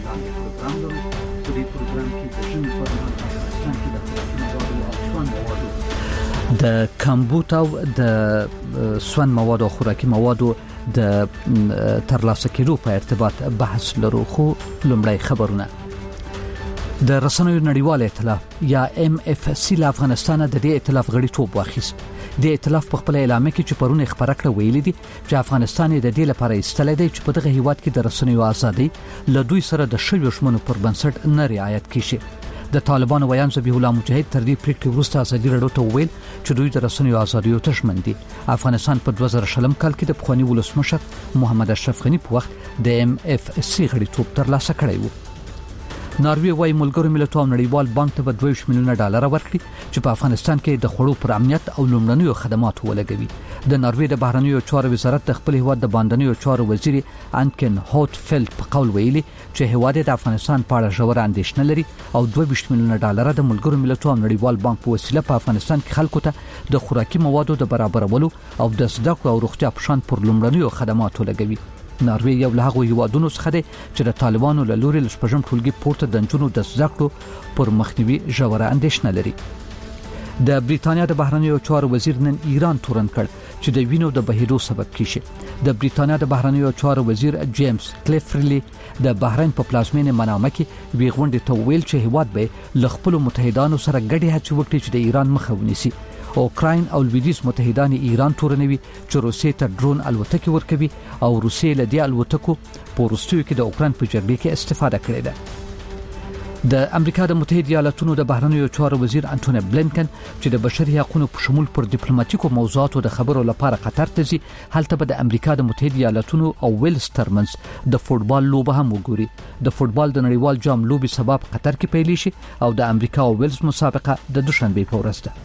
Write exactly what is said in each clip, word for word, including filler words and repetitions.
لاندې پروګرام لرو. په دې پروګرام کې د ژوند په اړه افغانستان کې د خوراکي موادو او سون موادو د کمبود او د سون موادو او خوراکي موادو د ترلاسه کېدو په ارتباط بحث لرو. خو لومړی خبرونه. د رسنیو نړیوال ائتلاف یا ام اف سی له افغانستان د دې ائتلاف غړیتوب واخیست. د ائتلاف په خپل اعلامیه کې چې پرونه خبره کړې ویلي دي چې افغانستان د دې لپاره ایستل دی چې په دغه هیواد کې د رسنیو ازادي له دوی سره د شویو شمنو پر بنسټ نه رعایت کیږي. د طالبانو ویان ذبیح الله مجاهد تر دې پریکړې وروسته ازادي راډیو ته ویل چې دوی د رسنیو ازادي ته ژمن دي. افغانستان په دوه زره شلم کال کې د پخوانی ولسمشر محمد اشرف غنی په وخت د ام اف سی غړیتوب ترلاسه کړی و. ناروی وايي ملګرو ملتونو نړیوال بانک ته دوه میلیونه ډالر ورکړي چې په افغانستان کې د خوړو پر امنیت او لومړنیو خدماتو ولګوي. د ناروی د بهرنیو چارو وزارت د خپل هیواد د باندنیو چارو وزیر انکن هوټفیلد په قول ویلي چې هیواد د افغانستان په اړه ژور اندېښنه لري او دوه میلیونه ډالر د ملګرو ملتونو نړیوال بانک په وسیله په افغانستان کې خلکو ته د خوراکي موادو د برابرولو او د زده کړو او روغتیا په شان پر لومړنیو خدماتو لګوي. ناروی یو له هغو هیوادونو څخه دی چې د طالبانو له لوري لشپږم ټولګي پورته د نجونو د زده کړو پر مخنیوي ژوره اندېښنه لري. د بریتانیا د بهرنیو چارو وزیر نن ایران تورن کړ چې د وینو د بهیدو سبب کیږي. د بریتانیا د بهرنیو چارو وزیر جیمز کلیفرلی د بحرین په پلازمینه منامه کې وی غونډه ته ویل چې هیواد به ل خپل متحدانو سره ګډي هڅې وکړي چې د ایران مخه ونیسي. اوکراین او لویدیز متحدان ایران تورنوي چې روسیې ته ډرون الوتکې ورکوي او روسیې له دې الوتکو په وروستیو کې د اوکراین په جګړه کې استفاده کړې ده. د امریکا د متحده ایالاتونو د بهرنیو چارو وزیر انټونی بلینکن چې د بشري حقوقو په شمول پر ډیپلوماټیکو موضوعاتو د خبرو لپاره قطر ته ځي، هلته به د امریکا د متحده ایالاتونو او ویلز ترمنځ د فوتبال لوبه هم وګوري. د فوتبال د نړیوال جام لوبي سبب قطر کې پیل شي او د امریکا او ویلز مسابقه د دوشنبه په ورځ ده.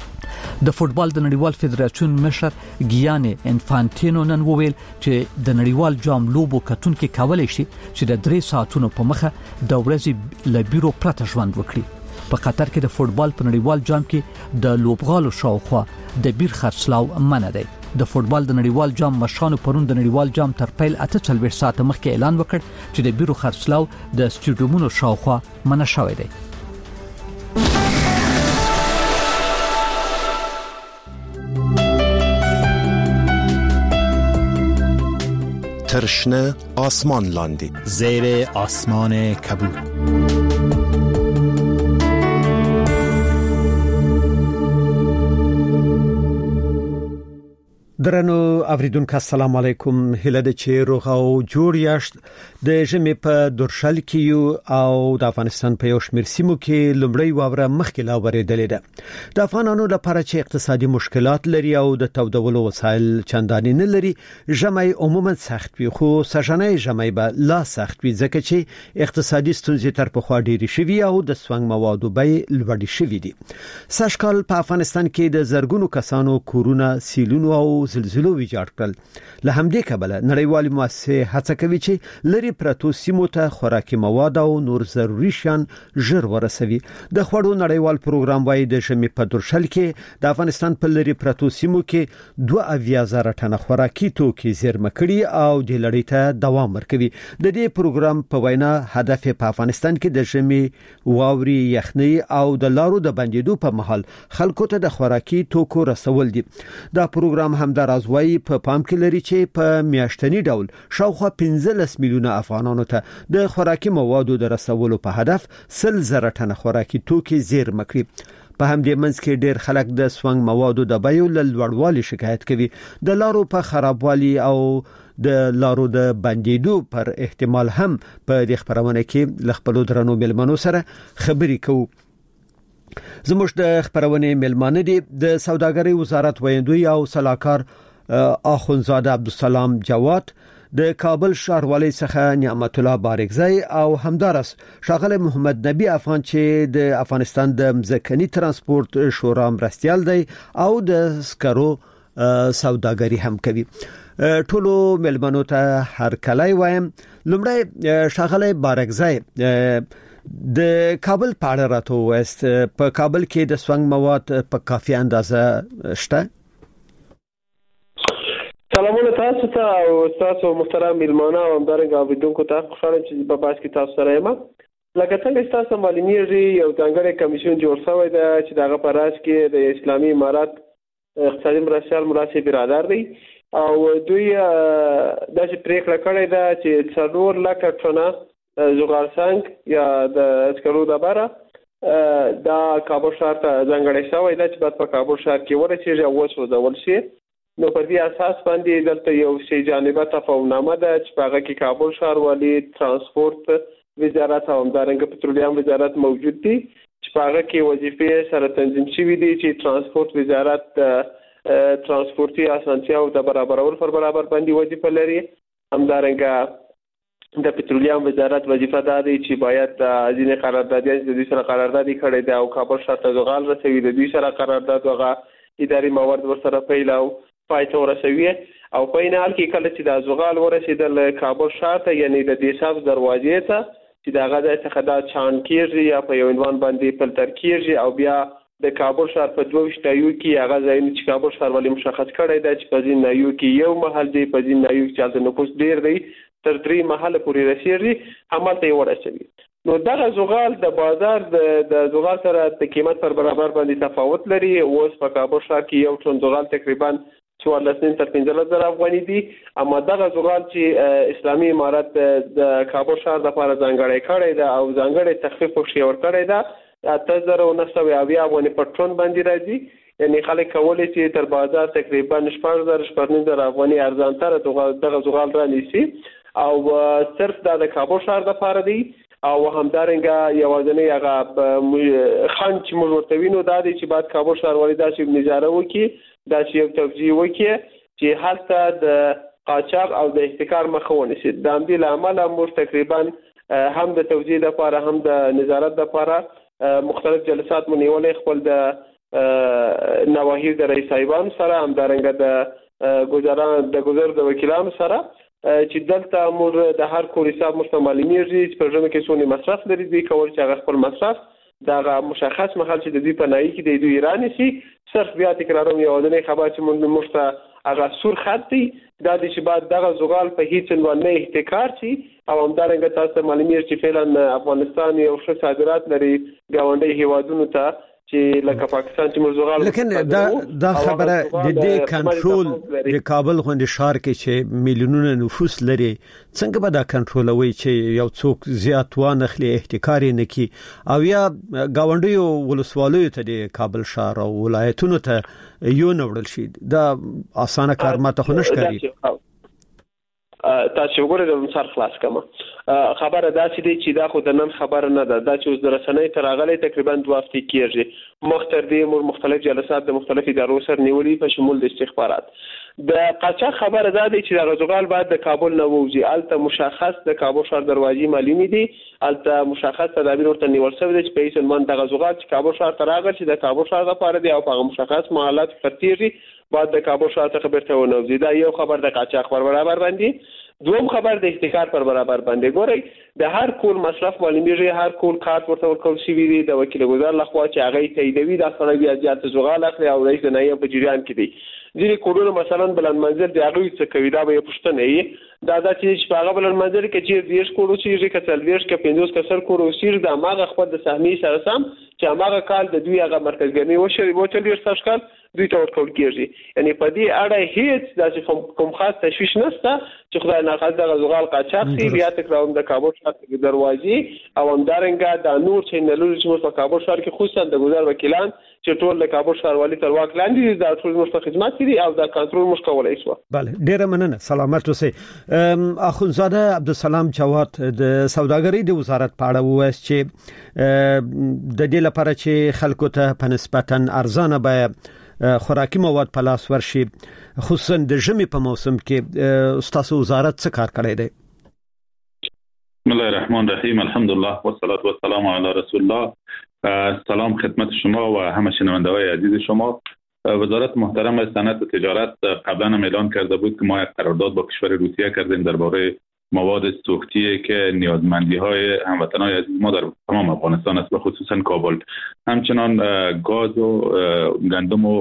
د فوتبال د نړیوال فدراسیون مشر ګیانې انفانټینو نن وویل چې د نړیوال جام لوبو کتونکو کولای شي چې د درې ساعتونو په مخه د ورځې لبیرو پرته ژوند وکړي. په قطر کې د فوتبال په نړیوال جام کې د لوبغالو شاوخوا د بیر خرڅلاو منع دی. د فوتبال د نړیوال جام مشرانو پرون د نړیوال جام تر پیل اته څلوېښت ساعته مخکې اعلان وکړ چې د بیرو خرڅلاو د سټیډیومونو شاوخوا منع شوی دی. ترشنه آسمان لاندی زیر آسمان کبود. درنو اوریدونکو السلام علیکم. هله د چیر او جوړ یاشت د ژمې په درشل کې او د افغانستان په یو شمېر سیمو کې لومړی واوره مخکې لا ورېدلې ده. د افغانانو لپاره چې اقتصادي مشکلات لري او د تودولو وسایل چندانې نه لري، ژمې عموما سخت وي، خو سژنې ژمې به لا سخت وي ځکه چې اقتصادي ستونزې تر پخوا ډېرې شوي او د سونګ موادو بیې لوړې شوي دي. سږکال په افغانستان کې د زرګونو کسانو کورونه سیلونو او زلزلو ویجاړ کړل. له همدې کبله نړیوالې مؤسسې هڅه کوي چې لري پرتو سیمو ته خوراکي مواد او نور ضروري شیان ژر ورسوي. د خوړو نړیوال پروګرام وايي د ژمي په درشل کې د افغانستان په لري پرتو سیمو کې دوه اویا زره ټنه خوراکي توکي زیرمه کړي او د لړۍ ته دوام ورکوي. د دې پروګرام په وینا هدف په افغانستان کې د ژمي واوري یخنۍ او د لارو د بندیدو په مهال خلکو ته د خوراکي توکو رسول دي. دا پروګرام هم د رازوي په پام کې لري چې په میاشتنی ډول شاوخوا پنځلس میلیونه افغانانو ته د خوراکي موادو د رسولو په هدف سل زره ټنه خوراکي توکي زیرمه کړي. په همدې منځ کې ډېر خلک د سونګ موادو د بیو له لوړوالي شکایت کوي. د لارو په خرابوالي او د لارو د بندیدو پر احتمال هم په دې خبرونه کې ل خپل درنو ملمنو سره خبرې کوو. زموږ د خبرونه ملمانه دي د سوداګرۍ وزارت ویندوی او صلاحکار اخونزاده عبدالسلام جواد، د کابل ښاروالۍ څخه نعمت الله بارکزی او همدارس ښاغلی محمد نبی افغان چې د افغانستان د مځکني ترانسپورت شورا مرستیال دی او د سکرو سوداګري هم کوي. ټولو ملمنو ته هر کله وایم. لومړی ښاغلی بارکزی د کابل په اړه راته وایست، په کابل کې د سونګ مواد په کافي اندازه شته؟ سلامونه تاسو تاسو ته او تاسو محترم میلمانه او همدارنګه اوریدونکو ته خوشاله چې په باس کې تاسو سره یم. لکه څنګه تاسو معلومیږي یو ځانګړی کمیسیون جوړ شوی دی چې دغه په راس کې د اسلامي امارات اقتصادي مرستیال مراسي برادر دی او دوی د پریکړه کړې ده چې څلور لکه ټنه زغال څنګه یا د اسکرو د بره دا کابل شهر ته ځانګړی شوی دی چې په کابل شهر کې ورسېږي او وسوځول شي. نو په دې اساس باندې دلته یو سي جانبه تفاهمنامه ده چې په هغه کې کابل ښار والي ترانسپورت وزارت او همدارنګه پټرولیم وزارت موجود دي چې په هغه کې وظیفې سره تنظیم شوي دي چې ترانسپورت وزارت ترانسپورتي اسانتیاو د برابرول پر برابر باندې وظیفه لري. همدارنګه د پټرولیم وزارت وظیفه ده چې باید د ځینې قراردادي د دې سره قراردادي کړي ده او کابل ښار ته زغال رسوي د دې سره قرارداد وغه اداري موارد ورسره پیلاو پایته ورسوي او په این حال کې کله چې د زغال ورسېدل کابل ښار ته یعنی د دیساب دروازې ته چې دغه د څخه د چان کېږي یا په یو عنوان باندې فلټر کېږي او بیا د کابل ښار په دوه شتایو کې هغه ځای چې کابل ښار ولې مشخص کړی دی چې په ځین نایو کې یو محل دی په ځین نایو کې د نفوس ډیر دی تر درې محل پورې رسېږي همالته ورسوي. نو دغه زغال د بازار د زغال سره د قیمت پر برابر باندې تفاوت لري. اوس په کابل ښار کې یو ټن زغال تقریبا څوارلس تر پنځلس زره افغاني دي، اما دغه زغال چې اسلامي امارات د کابل ښار لپاره ځانګړی کړی دی او ځانګړی تخفیف ورکړی ورکړی دی اته زره و نه سوه اویا افغاني پر ټن باندې راځي. یعنی خلک کولی چې تر بازار تقریبا شپږ زره شپږ نیم زره افغاني ارزانتره دغه زغال رانیسي او صرف دا د کابل ښار لپاره دی. او همدارنګه یوازنی هغه خان چې موږ ورته وینو دا دی چې باید کابل ښار والي داسې نظاره وکړي، داسې یو توجیه وکړي چې هلته د قاچاق او د احتکار مخه ونیسي. د همدې له امله موږ تقریبا هم د توجیه لپاره هم د نظارت لپاره مختلف جلسات مو نیولې، خپل د نواحي د رئیس صاحبانو سره همدارنګه د ګذران د ګذر د وکیلانو سره چې دلته موږ د هر کور حساب مستعملېږي چې په ژمه کې څونه مصرف لري دوی کول چې هغه خپل مصرف دا مشخص محل چې د دوی په نایي کې د دوی ایرانی سي. صرف بیا تکراروم یو ځنې خبر چې موږ مشته هغه سور خط دی دا د چې بعد دغه زغال په هیڅ عنوان نه احتکار شي او همدارنګه تاسو معلومیږي چې فعلا افغانستان یو ښه صادرات لري ګاونډي هیوادونو ته چې لکه پاکستان چې مرزغال. لیکن دا دا خبره د دې کنټرول د کابل غونډې ښار کې چې میلیونونه نفوس لري څنګه به دا کنټرولوي چې یو څوک زیات وانخلي احتکار نه کی او یا گاونډیو ولسوالیو ته د کابل ښار او ولایتونو ته یو نوړل شي دا اسانه کار ماته خو نشکاري. تاسو وګورئ د مسار خلاص کما خبره داسې دی چې دا خو د نن خبره نه ده، دا چې اوس د رسنۍ تر هغه تقریبا دوه هفتې کېږي مختر دي مختلف جلسات د مختلف ادارو سره نیولې په شمول د استخبارات. د قاچاق خبره ده چې د زغال بعد د کابل نه وځي الته مشخص د کابل ښار دروازې معلومي دي الته مشخص تدابیر ورته نیول شوی دی چې په هیڅ عنوان د زغال چې کابل ښار ته راغلی چې د کابل ښار لپاره دی او په مشخص محلات فرتیږي بعد د کابل ښار څخه بیرته ونوځي. دا یو خبر د قاچاق پر برابر باندې. دوم خبر د احتکار پر برابر باندې. ګورئ د هر کول مصرف معلومیږي هر کول کارت ورته ورکول شوی دی د وکیل ګذر لخوا چې هغه تاییدوي دا سره بیا زیات زغال اخلي او رئیس د نایب په جریان کې دی. ځینې کورونه مثلا بلند منزل دی هغه څه کوي دا به پښتنه یې دا دا چې په هغه بلند منزل کې چې دیش کورو چې کې تلويش کې پندوس کسر کورو سیر د ماغه خپل د سهمي سره سم چې هغه کال د دوی هغه مرکزګرنی وشي وو تلويش تشکال دوی ته ورکول کېږي. یعنی په دې اړه هیڅ داسې کوم خاص تشویش نشته چې خدای نه خاص د زغال قاچاق سی بیا تکراوم د کابل ښار دروازې او همدارنګه د نور چینلونو چې په کابل ښار کې خصوصا د ګذر وکیلان چې ټول د کابل ښار والي تر واک لاندې د ټول مشت خدمات دي او د کنټرول مش کولای شو. بله ډیره مننه سلامت اوسئ. اخونزاده عبدالسلام جواد د سوداګرۍ د وزارت په اړه وایي چې د دې لپاره چې خلکو ته په نسبتا ارزانه به خوراکي مواد په لاس ورشي خصوصا د ژمي په موسم کې ستاسو وزارت څه کار کړی دی؟ بسم الله الرحمن الرحیم الحمدلله والصلاه والسلام علی رسول الله. سلام خدمت شما و همه شنونده‌های عزیز شما. وزارت محترم صنعت و تجارت قبلا هم اعلان کرده بود که ما یک قرارداد با کشور روسیه کردیم درباره مواد سوختی که نیازمندی‌های هموطنان عزیز ما در تمام افغانستان است و خصوصا کابل. همچنان گاز و گندم و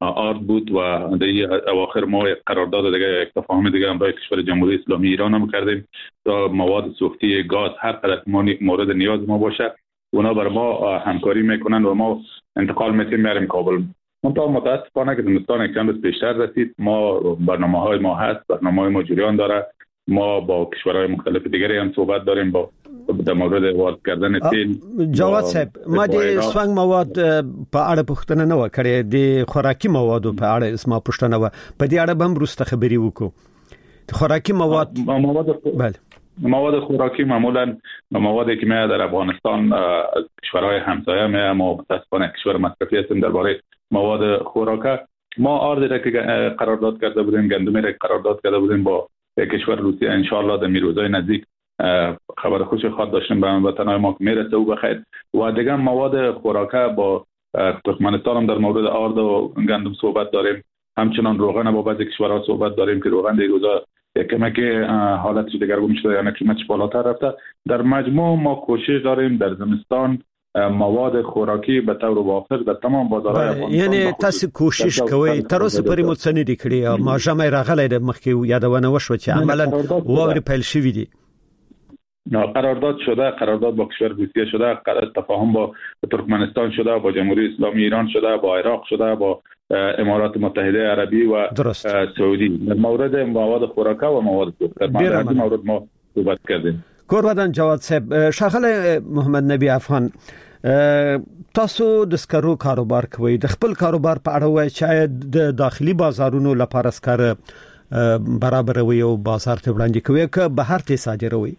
آرد بود و در اواخر ما قرارداد دیگه یک تفاهم دیگه هم برای کشور جمهوری اسلامی ایران هم کردیم تا مواد سوختی گاز هر قدر مورد نیاز ما باشه اونا بر ما همکاری میکنن و ما انتقال میتیم میاریم کابل. منتها متاسفانه که زمستان یک چند بیشتر رسید، ما برنامه های ما هست، برنامه های ما جریان داره، ما با کشورهای مختلف دیگری هم صحبت داریم با در مورد وارد کردن تیل. جواد صاحب ما د سوانګ مواد په اړه پوښتنه نه وکړې، د خوراکي موادو په اړه اسما پوښتنه و په دې اړه هم وروسته خبري وکړو. خوراکي مواد مواد بله مواد خوراکی معمولا موادی که میاد در افغانستان از کشورهای همسایه میاد، ما متاسفانه کشور مصرفی هستیم. درباره مواد خوراک ما آردی را که قرارداد کرده بودیم، گندمی را قرارداد کرده بودیم با کشور روسیه، ان شاء الله در روزهای نزدیک خبر خوش خواهد داشتیم به هموطنان ما که میرسه او بخیر. و دیگه مواد خوراک با ترکمنستان هم در مورد آرد و گندم صحبت داریم، همچنان روغن با بعضی کشورها صحبت داریم که روغن در روزا کمک حالت دگرگون شده، یعنی قیمتش بالاتر رفته. در مجموع ما کوشش داریم در زمستان مواد خوراکی به طور وافر در تمام بازارهای افغانستان، یعنی تاسو کوشش کوئ تر اوسه پرې مو څه نه دي کړی او ما ژمه راغلی د مخکې یادونه وشو چې عملاً واوري پیل شوی دي. قرارداد شده، قرارداد با کشور روسیه شده، تفاهم با ترکمنستان شده، با جمهوری اسلامی ایران شده، با عراق شده، با امارات متحده عربی و درست. سعودی در مورد مواد خوراکه و مواد در مورد ما صحبت کردیم. کورودان جواد صاحب، ښاغلی محمد نبی افغان، تاسو د سکرو کاروبار کوئ، د خپل کاروبار په اړه وایي چې د داخلي بازارونو لپاره سکر برابروي او بازار ته وړاندې کوي که بهر ته صادروي؟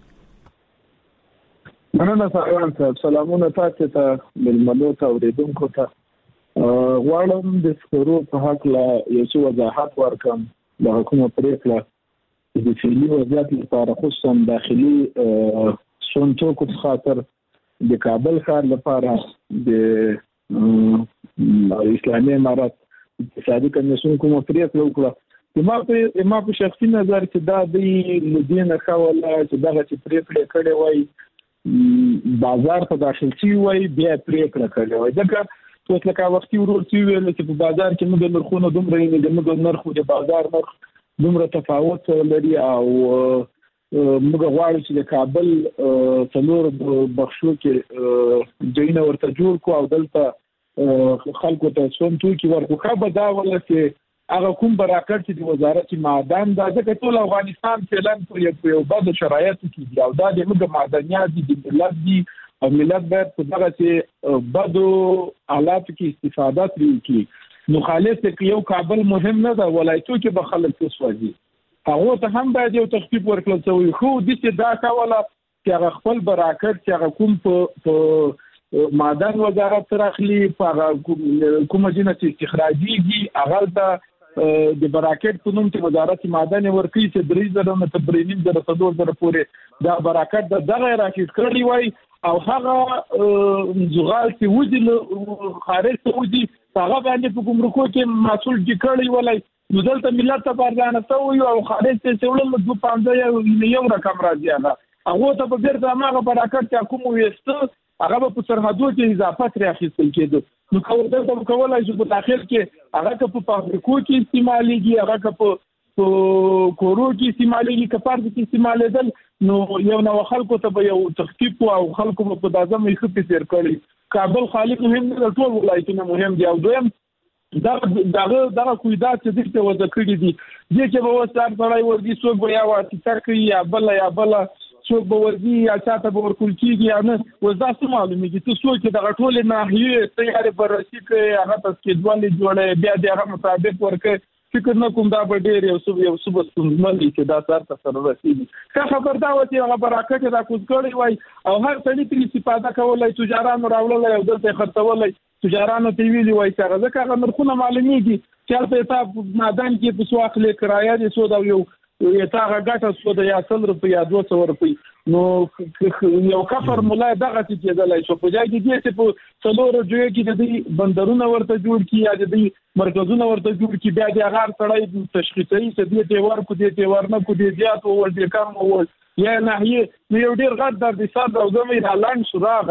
مننه سلام صاحب، سلامونه تاسو ته ملمنو ته اوریدونکو ته. غواړم د سکرو په حق لا یو څه وضاحت ورکړم. د حکومت پریکړه د فعلي وضعیت لپاره خصوصا داخلي سونتوکو خاطر د کابل ښار لپاره د اسلامي امارات اقتصادي کمیسیون کومه پریکړه وکړه. ما په ما په شخصي نظر کې دا د لدینه خوله چې دغه پریکړه کړې وای بازار ته داخل شي وای بیا پریکړه کړې وای. ځکه اوس لکه وختي ورورتي ویل چې په بازار کې موږ نرخونه دومره نه د موږ نرخ د بازار نرخ دومره تفاوت لري او موږ غواړو چې د کابل څلور بخښو کې ځینې ورته جوړ کو او دلته خلکو ته څون توکي ورکو. خو دا ولا چې هغه کوم براکټ چې د وزارت معدن دا ځکه ټول افغانستان فعلا په یو بد شرایطو کې دی او دا د موږ معدنیات دي د ملت دي او ملت باید په دغه چې بدو حالاتو کې استفاده کوي. نو خالص کې یو کابل مهم نه ده، ولایتو کې به خلک تسوځي، هغه ته هم باید یو تخفیف ورکړل شي. خو د دې دا کاوله چې هغه خپل براکټ چې هغه کوم په معدن وزارت سره اخلي په کومه جنس استخراجيږي هغه ته د براکټ په نوم چې وزارت معدن ورکړي چې درې زره نه تر درې نیم زره څلور زره پورې دا براکټ د دغه راکټ کړی وای او هغه زغال چې وځي خارج ته وځي هغه باندې په ګمرکو کې مسول ټیکړی ولای نو دلته ملت ته پردانه سوی او خارج ته څولم د پنځه یو رقم راځي هغه هغه ته په ډیر ځماغه براکټ چې کوم وېست هغه په سرحدو کې اضافه تر اخیستل کېدو. نو کوم دلته کولای شي په داخل کې هغه په فابریکو کې استعماليږي، هغه په کورو کې استعماليږي، کفار کې استعمالېدل. نو یو نو خلکو ته به یو تخفیف او خلکو په دازم یې خپل تیر کړی. کابل خالق مهم نه ټول ولایتونه مهم دي او دویم دا دغه دغه کویدات چې دغه وځ کړی دي چې چې به وسار سره ورګي څوک به یا واسي تر کوي یا بل یا بل څوک به ورګي یا چاته به ورکول کیږي یا نه وځه څه معلومیږي چې څوک دغه ټول ناحیه تیارې برسي کوي هغه تاسو کې ډول جوړه بیا دغه مطابق ورکه فکر نه کوم دا به ډیر یو څه یو څه بسمنلي چې دا سر ته سره رسیدي. که خبر دا و چې هغه براکټ دا کوز کړی وای او هر څه چې استفاده کولای تجارانو راولل او دلته خرڅولای تجارانو ته ویلي وای چې هغه ځکه نرخونه معلومیږي چې په حساب معدن کې په سواخ له کرایه دي سو دا یو یو تا غټه سو د یا څل روپیا دوه سو روپیا نو یو کا فرمولا دغه چې کېدلای شو په ځای کې چې په څلور جوړ کې د دې بندرونه ورته جوړ کی یا د دې مرکزونه ورته جوړ کی بیا د هغه سړی تشخیصي چې دې ته ور کو دې ته ور نه کو دې زیات او دې کم او یا ناحیه نو یو ډیر غټ د اقتصاد او زمي اعلان شو راغی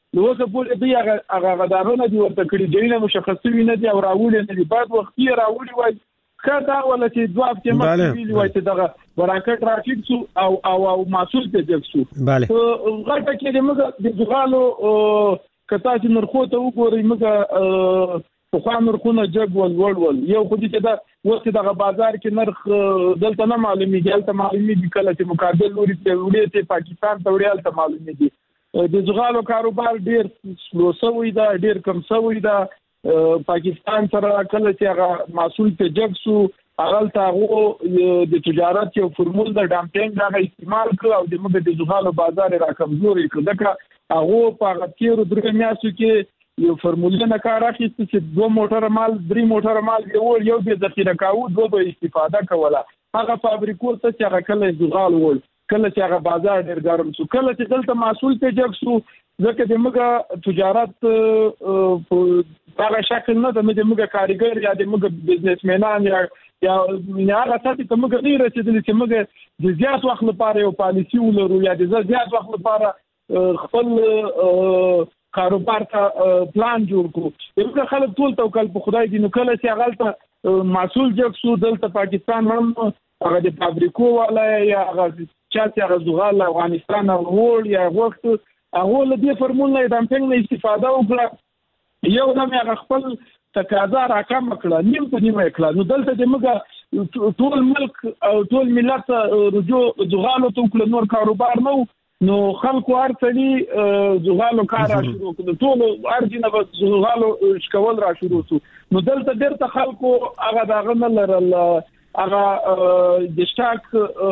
نو څه په دې هغه هغه غدارونه دي ورته کړی دي نه مشخصوي نه دي او راوړي نه دي بعد وخت یې راوړي وای کدا ولا چې دوه هفته مخکې ویلي وای چې دغه ورکټ راشد سو او او او مسول ته ځکسو غلطه کې د موږ د زغالو کتا چې نرخو ته وګورئ موږ په خوا نرخونه جګ ول ول ول یو خو دې دا وخت دغه بازار کې نرخ دلته نه معلومي دي دلته معلومي دي کله چې مقابل لوري ته وړي ته پاکستان ته وړي دلته معلومي دي د زغالو کاروبار ډیر سلو سوي دا ډیر کم سوي دا پاکستان سره کله چې هغه مسول ته جګسو هغه تاغو د تجارت یو فرمول د ډامپینګ دا استعمال کړ او د موږ د زغالو بازار را کمزوري کړ دغه هغه په غتیرو درې میاشتو کې یو فرمولونه کار اخیست چې دوه موټر مال درې موټر مال یو یو د ذخیره کاوه دوه به استفاده کوله هغه فابریکو ته چې هغه کله زغال ول کله چې هغه بازار ډیر ګرم شو کله چې دلته مسول ته جګسو ځکه د موږ تجارت په هغه شکل نه د موږ کاریګر یا د موږ بزنسمنان یا یا هغه څه چې موږ نه رسیدل چې موږ د زیات وخت لپاره یو پالیسی ولرو یا د زیات وخت لپاره خپل کاروبار ته پلان جوړ کړو دغه خلک ټول توکل په خدای دي نو کله چې هغه ته مسول جګسو دلته پاکستان هم هغه د فابریکو والا یا هغه چې هغه زغال افغانستان او ور یا وخت هغه له دې فرمول نه د امپنګ نه استفاده وکړه یو دم هغه خپل تقاضا راکم کړه نیم په نیمه کړه نو دلته د موږ ټول ملک او ټول ملت رجوع زغالو ته کول نور کاروبار نو نو خلکو ارتلي زغالو کار شروع کړ ټول ارجنه به زغالو شکول را شروع شو نو دلته ډېر خلکو هغه دغه نه لرل هغه د شټاک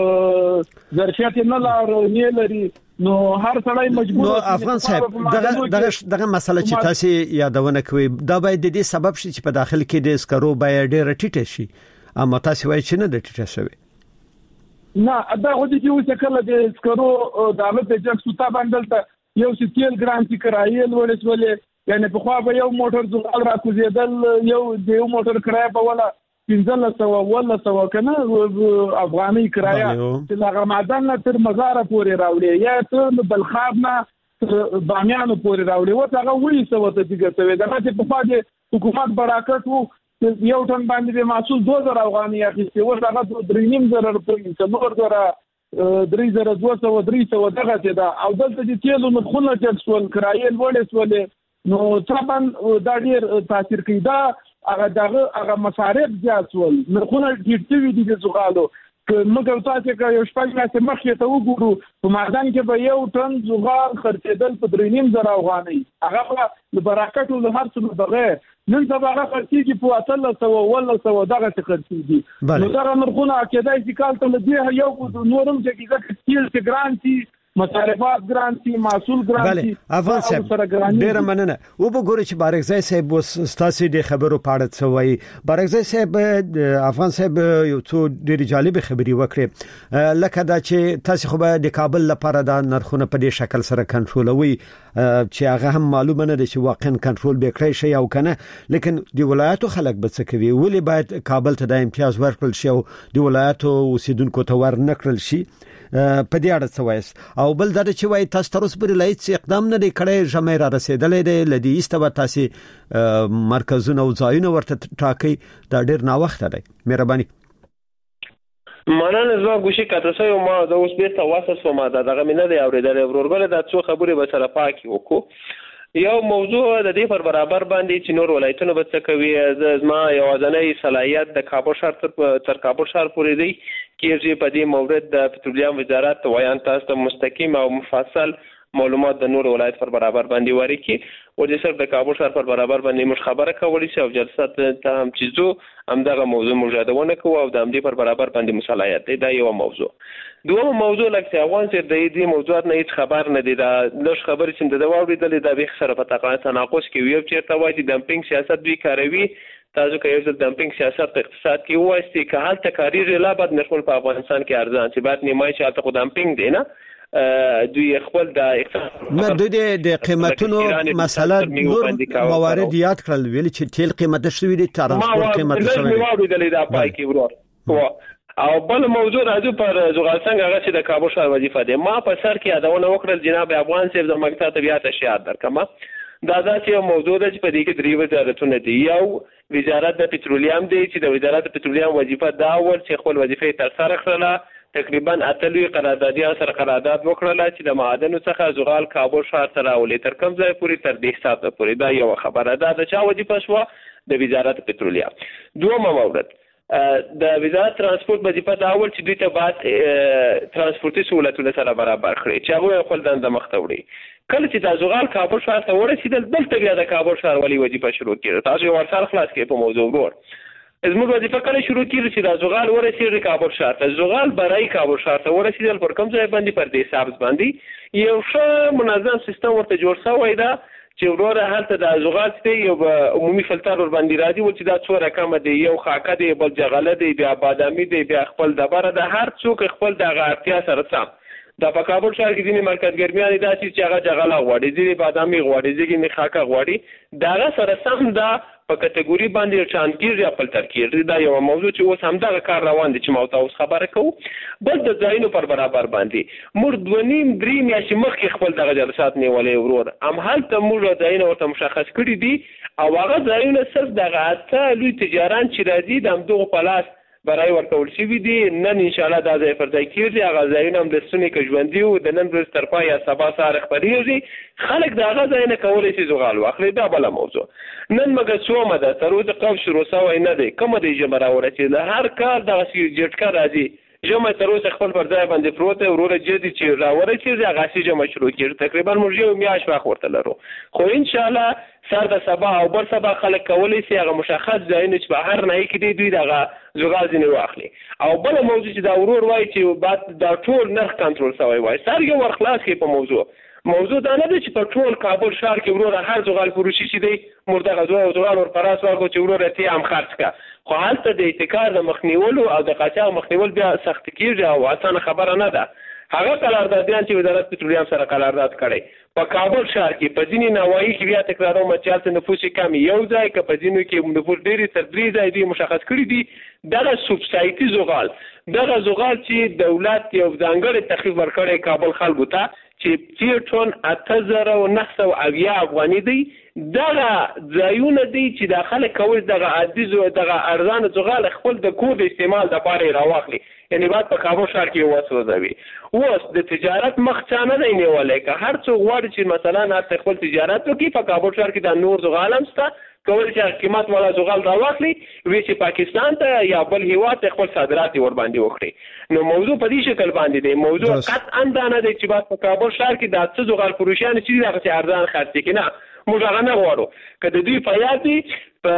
ظرفیت نه لري لري نو هر سړی مجبور نو افغان صاحب دغه دغه دغه مسله چې تاسو یادونه کوي دا باید د دې سبب شي چې په داخل کې د سکرو باید ډېر ټیټه شي اما تاسو وایي چې نه د ټیټه شوی نه دا خو دې چې اوس کله د سکرو دغه په ځکه سوتا باندې یو چې تیل ګرانټي کرایې ولې یعنی په خو به یو موټر زغال را کوزیدل یو د یو موټر کرایه په ولا پنځه سوه ولا سوه کنه افغاني کرایه چې هغه معدن تر مزار پورې راوړي یا ته بلخاب نه بامیان پورې راوړي و هغه وې سوه ته دغه دا چې په فاده حکومت براکټ وو یو ټن باندې محصول دوه زره افغاني اخیستي و هغه درې نیم زره روپۍ څلور زره درې زره دوه سوه درې سوه دغه چې دا او دلته چې تیلو مخونه چې څول کرایې وړي څول نو طبعا دا ډیر تاثیر کوي دا هغه دغه هغه مصارف زیات ول نرخونه ډیر دي د زغالو که موږ تاسو کې یو شپږ میاشتې مخکې ته وګورو په معدن کې به یو ټن زغال خرڅېدل په درې نیم زره افغاني هغه په براکټو له هر څه بغیر نن سبا هغه خرڅېږي په اتل سوه ولا سوه دغه څه خرڅېږي نو دغه نرخونه کېدای شي کال ته دې یو نورم چې ځکه تیل چې ګرانټي مصارفات ګرانټي محصول ګرانټي افغان صاحب ډیر مننه او به ګوري چې بارکزای صاحب ستاسو د خبرو پاړه څوي بارکزای صاحب افغان صاحب یو څو ډیر جالب خبري وکړي لکه دا چې تاسو خو به د کابل لپاره د نرخونه په دې شکل سره کنټرولوي چې هغه هم معلومه نه ده چې واقعا کنټرول به کړی شي او کنه لیکن د ولایتو خلک به څه کوي ولی باید کابل ته د امتیاز ورکړل شي او د ولایتو اوسیدونکو ته ور نکړل شي په دې اړه څه وایي او بل دا چې وایي تاسو تر اوسه پورې لایت اقدام نه دی کړی جمع را رسیدلې دی لدی ایستو تاسو مرکزونه او ځایونه ورته ټاکي دا ډیر نا وخت دی مهرباني مننه زه ګوشي کته سو ما د اوس بیرته واسه ما دغه مینه دی اوریدل ورورګل د څو خبرې به سره پاکي وکړو یو موضوع د دې پر برابر باندې چې نور ولایتونه به څه کوي زما یوازنۍ صلاحیت د کابل ښار تر کابل ښار پورې دی کېږي په دې مورد د پټرولیم وزارت وایي تاسو ته مستقیم او مفصل معلومات د نور ولایت پر برابر باندې ورکي او د سر د کابل ښار پر برابر باندې مش خبره کولی شي او جلسات ته هم چیزو هم دغه موضوع مجادونه کوو او د همدې پر برابر باندې مصالحت دی دا یو موضوع دوه موضوع لکه افغان سره د دې موضوعات نه هیڅ خبر نه دی دا لږ خبرې چې د دواړو د د به سره په تناقض کې ویو چې ته وایي د ډمپینګ سیاست دوی کاروي تاسو کوي چې د ډمپینګ سیاست اقتصاد کې وایي چې حال تکریر لا بعد نشول په افغانستان کې ارزان چې بعد نیمه چې حالت خو ډمپینګ دی نه دوی خپل د اقتصاد نه دوی د قیمتونو مسله نور موارد یاد کړل ویل چې تیل قیمت شوی دی ترانسپورت قیمت شوی دی موارد د پای کې ورور او بل موضوع راځو پر زغال څنګه هغه چې د کابل ښار وظیفه ده. ما په سر کې یادونه وکړل جناب افغان صاحب د مکتب طبيعت اشیاء درکمه دا داسې یو موضوع ده چې په دې کې درې وزارتونه دي. یو وزارت د پټرولیم دی چې د وزارت د پټرولیم وظیفه دا ول چې خپل وظیفه تر سره کړله، تقریبا اتلوي قراردادیان سره قرارداد وکړله چې د معادنو څخه زغال کابل ښار ته راولي تر کوم ځای پورې تر دې ساعته پورې. دا یو خبره ده. د چا وظیفه شوه؟ د وزارت پټرولیم. دومره مورد د وزارت ترانسپورت وظیفه دا ول چې دوی ته بعد ترانسپورتي سہولتونه سره برابر کړي چې هغه خپل دنده مخ ته وړي. کله چې د زغال کابل ښار ته ورسېدل دلته بیا د کابل ښار والی وظیفه شروع کړه. تاسو یو ورسره خلاص کړئ په موضوع ورور. زموږ وظیفه کله شروع کړي چې د زغال ورسېږي کابل ښار ته، زغال برای کابل ښار ته ورسېدل پر کوم ځای باندې پر دې حساب باندې یو ښه منظم سیستم ورته جوړ شوی ده چې وروره هلته د زغال ته یو عمومي فلټر ور باندې راځي و چې دا څو رقم دی، یو خاکه دی، بل جغله دی، بیا بادامي دی، بیا خپل دبره ده، هر څوک خپل د اړتیا سره سم. دا په کابل ښار کې ځینې مرکزګرمیان داسې چې هغه جغله غواړي، ځینې بادامي غواړي، ځینې خاکه غواړي، د هغه سره سم دا په کټګوري باندې چاند کېږي یا فلټر کېږي. دا یو موضوع چې اوس همدغه کار روان دی چې ما تاسو خبره کوو. بل د ځایونو پر برابر باندې موږ دوه نیم درې میاشتې مخکې خپل دغه جلسات نیولې ورور همهلته موږ ځایونه ورته مشخص کړي دي او هغه ځایونه صرف دغه اته لوی تجاران چې راځي د همدغو په لاس برای ورکول شوي دي. نن انشاءالله دا ځای پر ځای کېږي. هغه ځایونه هم د ستوني که ژوندي وو د نن ورځ تر پای یا سبا سهار خپرېږي. خلک د هغه ځای نه کولی شي زغال واخلي. دا بله موضوع. نن مګر څومه ده تر اوسه قوم شروع سوی نه دی. کومه دی ژبه راورسېده؟ هر کال دغسې جټکه راځي ژمی تر اوسه خپل پر ځای باندې پروت دی. وروره جدي چې راورسېږي هغسې ژمی شروع کېږي. تقریبا موږ یو میاشت وخت ورته لرو، خو انشاءالله سر د سبا او بل سبا خلک کولی شي هغه مشخص ځایونه چې بهر نه کې دي دوی دغه زغال ځینې واخلي. او بله موضوع چې دا ورور وایي چې بعد دا ټول نرخ کنټرول سوی وایي، سر یو ور خلاص کړي په موضوع. موضوع دا نه ده چې په ټول کابل ښار کې وروره هر زغال فروشي چې دی موږ دغه زغال ور په راس ورکړو چې وروره ته هم خرڅ کړه. خو هلته د احتکار د مخنیولو او د قاچاق مخنیول بیا سخت کېږي او اسانه خبره نه ده. هغه قراردادیان چې وزارت پټرولیم سره قرارداد کړی په کابل ښار کې په ځینې نواحي کې بیا تکراروم چې هلته نفوس کم یو ځای که په ځینو کې نفوس ډېرې تر درې ځای دوی مشخص کړي دي. دغه سوبسایټي زغال دغه زغال چې دولت یو ځانګړی تخفیف ورکړی کابل خلکو ته چې څېر ټون اته زره و نهه سوه اویا افغاني دی. دغه ځایونه دی چې دا خلک کولی دغه عادي دغه ارزانه زغال خپل د کور د استعمال دپاره یې راواخلي، یعنې باید په کابل ښار کې وسوځوي. اوس د تجارت مخ چا نه دی نیولی. که هر څوک غواړي چې مثلا هلته خپل تجارت وکړي په کابل ښار کې دا نور زغال هم شته، کولی چې قیمت والا زغال راواخلي وی چې پاکستان ته یا بل هیواد ته خپل صادرات یې ورباندې وکړي. نو موضوع په دې شکل باندې دی. موضوع قطعا دا نه دی چې باید په کابل ښار کې دا څه زغال فروشیان چې دي دغسې ارزان خرڅ کړي. نه، موږ هغه نه غواړو. که د دوی په یاد وي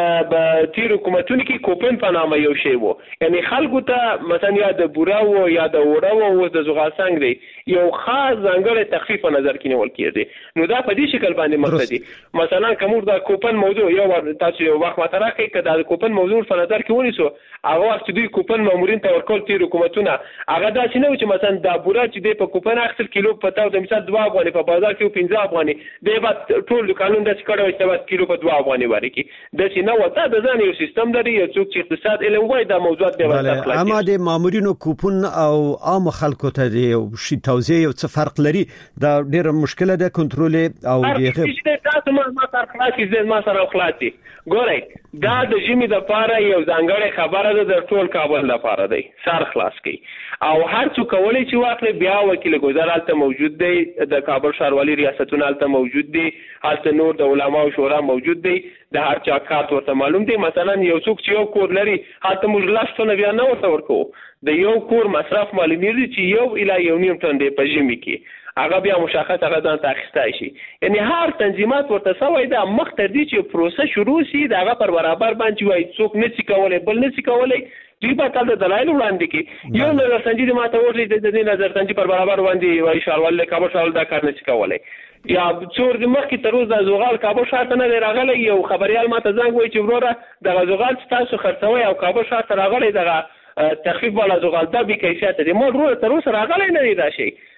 په تیر حکومتونو کې کوپن په نامه یو شی و، یعنی خلکو ته مثلا یا د بوره و یا د اوړه و اوس د زغال څنګ دی یو خاص ځانګړی تخفیف په نظر کې نیول کېږي. نو دا په دې شکل باندې مخته دي. مثلا که موږ د کوپن موضوع یو تاسو یو وخت ماته راکړئ که د کوپن موضوع په نظر کې ونیسو هغه وخت چې دوی کوپن مامورین ته ورکول تیر حکومتونه هغه داسې نه و چې مثلا دا بوره چې دی په کوپن اخیستل کیلو په تاو د مثال دوه افغانۍ په بازار کې پنځه افغانۍ دی به ټول قانون داسې کړی وای چې به کیلو په دوه افغانۍ ورکړي. داسې نه و. دا د ځان یو سیستم لري. یو څوک چې اقتصاد علم وایي دا موضوعات بیا ورته اما د مامورینو کوپن او عام خلکو ته د شي توزیع یو څه فرق لري. دا ډېره مشکله ده کنټرول او دغه تاسو ما ما سره خلاصي زه ما سره خلاصي ګورئ دا د ژمي د پاره یو ځانګړی خبره ده د ټول کابل لپاره دی. سر خلاص کی او هر څوک کولی چې واخلي. بیا وکیل ګذر هلته موجود دی، د کابل ښاروالي ریاستونه هلته موجود دي، هلته نور د علماو شورا موجود دی، د هر چا کارت ورته معلوم دی. مثلا یو څوک چې یو کور لري هلته موږ لس ټنه بیا نه ورته ورکوو. د یو کور مصرف معلومیږي چې یو الی یو نیم ټن دی په ژمي کې، هغه بیا مشخص هغه ځان ته اخیستی شي. یعنی هر تنظیمات ورته سوی ده مخ ته دي چې پروسه شروع شي د هغه پر برابر باندې وایي څوک نه شي کولی بل نه شي کولی. دوی به تل د دلایلو وړاندې کړي. یو نظرسنجي د ماته ورغلي د دې نظرسنجي پر برابر باندې وایي ښاروالي کابل ښاروالي دا کار نه شي کولی. یا څو ورځې مخکې تر اوسه د زغال کابل ښار ته نه دی راغلی. یو خبریال ماته زنګ وایي چې وروره دغه زغال چې تاسو خرڅوئ او کابل ښار ته راغلی دغه تخفیف والا زغال دا بې کیفیته دی. ما وروره تر اوسه راغلی نه دی دا شی.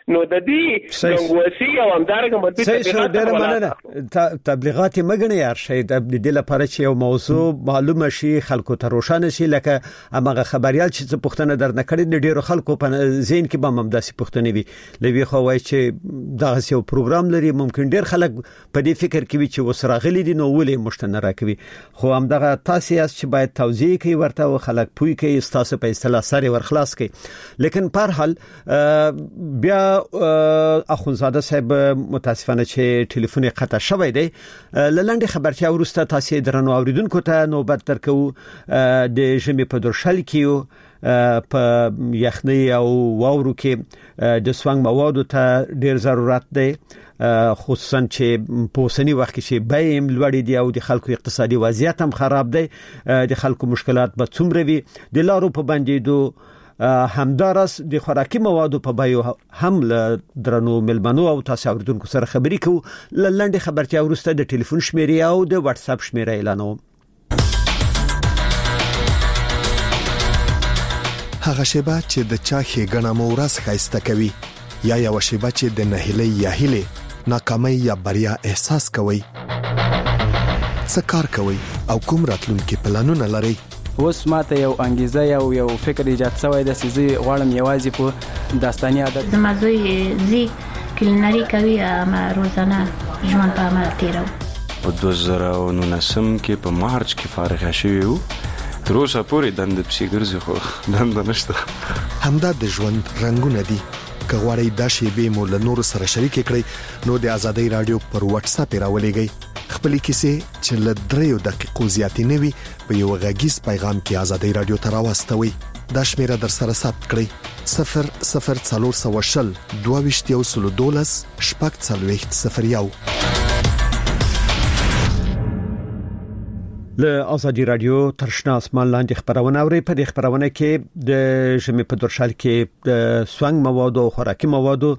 نو د دې غوسی او همدارنګه مدبي تبلیغات ډېر مننه تبلیغات مګنه یار شي د دې لپاره چې یو موضوع معلومه شي خلکو ته روښانه شي لکه هغه خبريال چې پښتنه درنه کړي ډېر خلکو په ذهن کې به ممداسي پښتنه وي لوي خو وای چې دا یو پروګرام لري ممکن ډېر خلک په دې فکر کې وي چې وسراغلي دي نو ولې مشتنه راکوي خو همدغه تاسو یاست چې باید توضیح کوي ورته خلک پوي کوي تاسو په اصطلاح سره ورخلاص کوي لیکن په هر حال بیا اخونزاده صاحب متاسفانه چې ټلیفون قطع شوی دی لنډه خبرتیا ورسته تاسو درنو اوریدونکو ته نوبت درکو د ژمي په درشل کې په یخنۍ او واورو کې د سوانګ موادو ته ډیر ضرورت دی خصوصا چې په اوسنی وخت کې چې بایم لوړ دي او د خلکو اقتصادي وضعیت هم خراب دی د خلکو مشکلات به څومره وي د لارو په باندې دو همدارس د خوراکي موادو په بایو هم له درنو ملمنو او تاسو اوریدونکو سره خبرې کوو لنډه خبرتیا ورسته د ټلیفون شمیره او د واتس اپ شمیره اعلانوم هغه شیبه چې د چا ښېګڼه مو ورځ ښایسته کوي یا یو شیبه چې د نهیلۍ یا هیلې ناکامۍ یا بریا احساس کوي څه کار کوي او کوم راتلونکي پلانونه لري اوس ماته یو انګیزه یو یو فکر ایجاد شوی د سيزي غواړم یوازې په داستاني عادت زمازوی زی کلینری کوي ما روزانه ژوند په عمل تیرو په دوه زره او نولسم کې په مارچ کې فارغ شوی وو تر اوسه پورې دند پسې ګرځي خو دند نشته همدا د ژوند رنگونه دي که غواړئ دا شیبې مو له نور سره شریک کړئ نو د آزادۍ رادیو پر واتس اپ راولېږئ خپل کیسې چې له دریو دقیقو زیاتې نه وي په یو غږیز پیغام کې آزادۍ رادیو ته راوستوي دا شمیره در سره ثبت کړئ صفر صفر څلور سوه شل دوه ویشت یو سلو دولس شپږ څلوېښت صفر یو له آزادۍ رادیو ترشنا اسمان لاندې خبرونه اوري په دې خبرونه کې د ژمي په درشل کې د سوانګ موادو او خوراکي موادو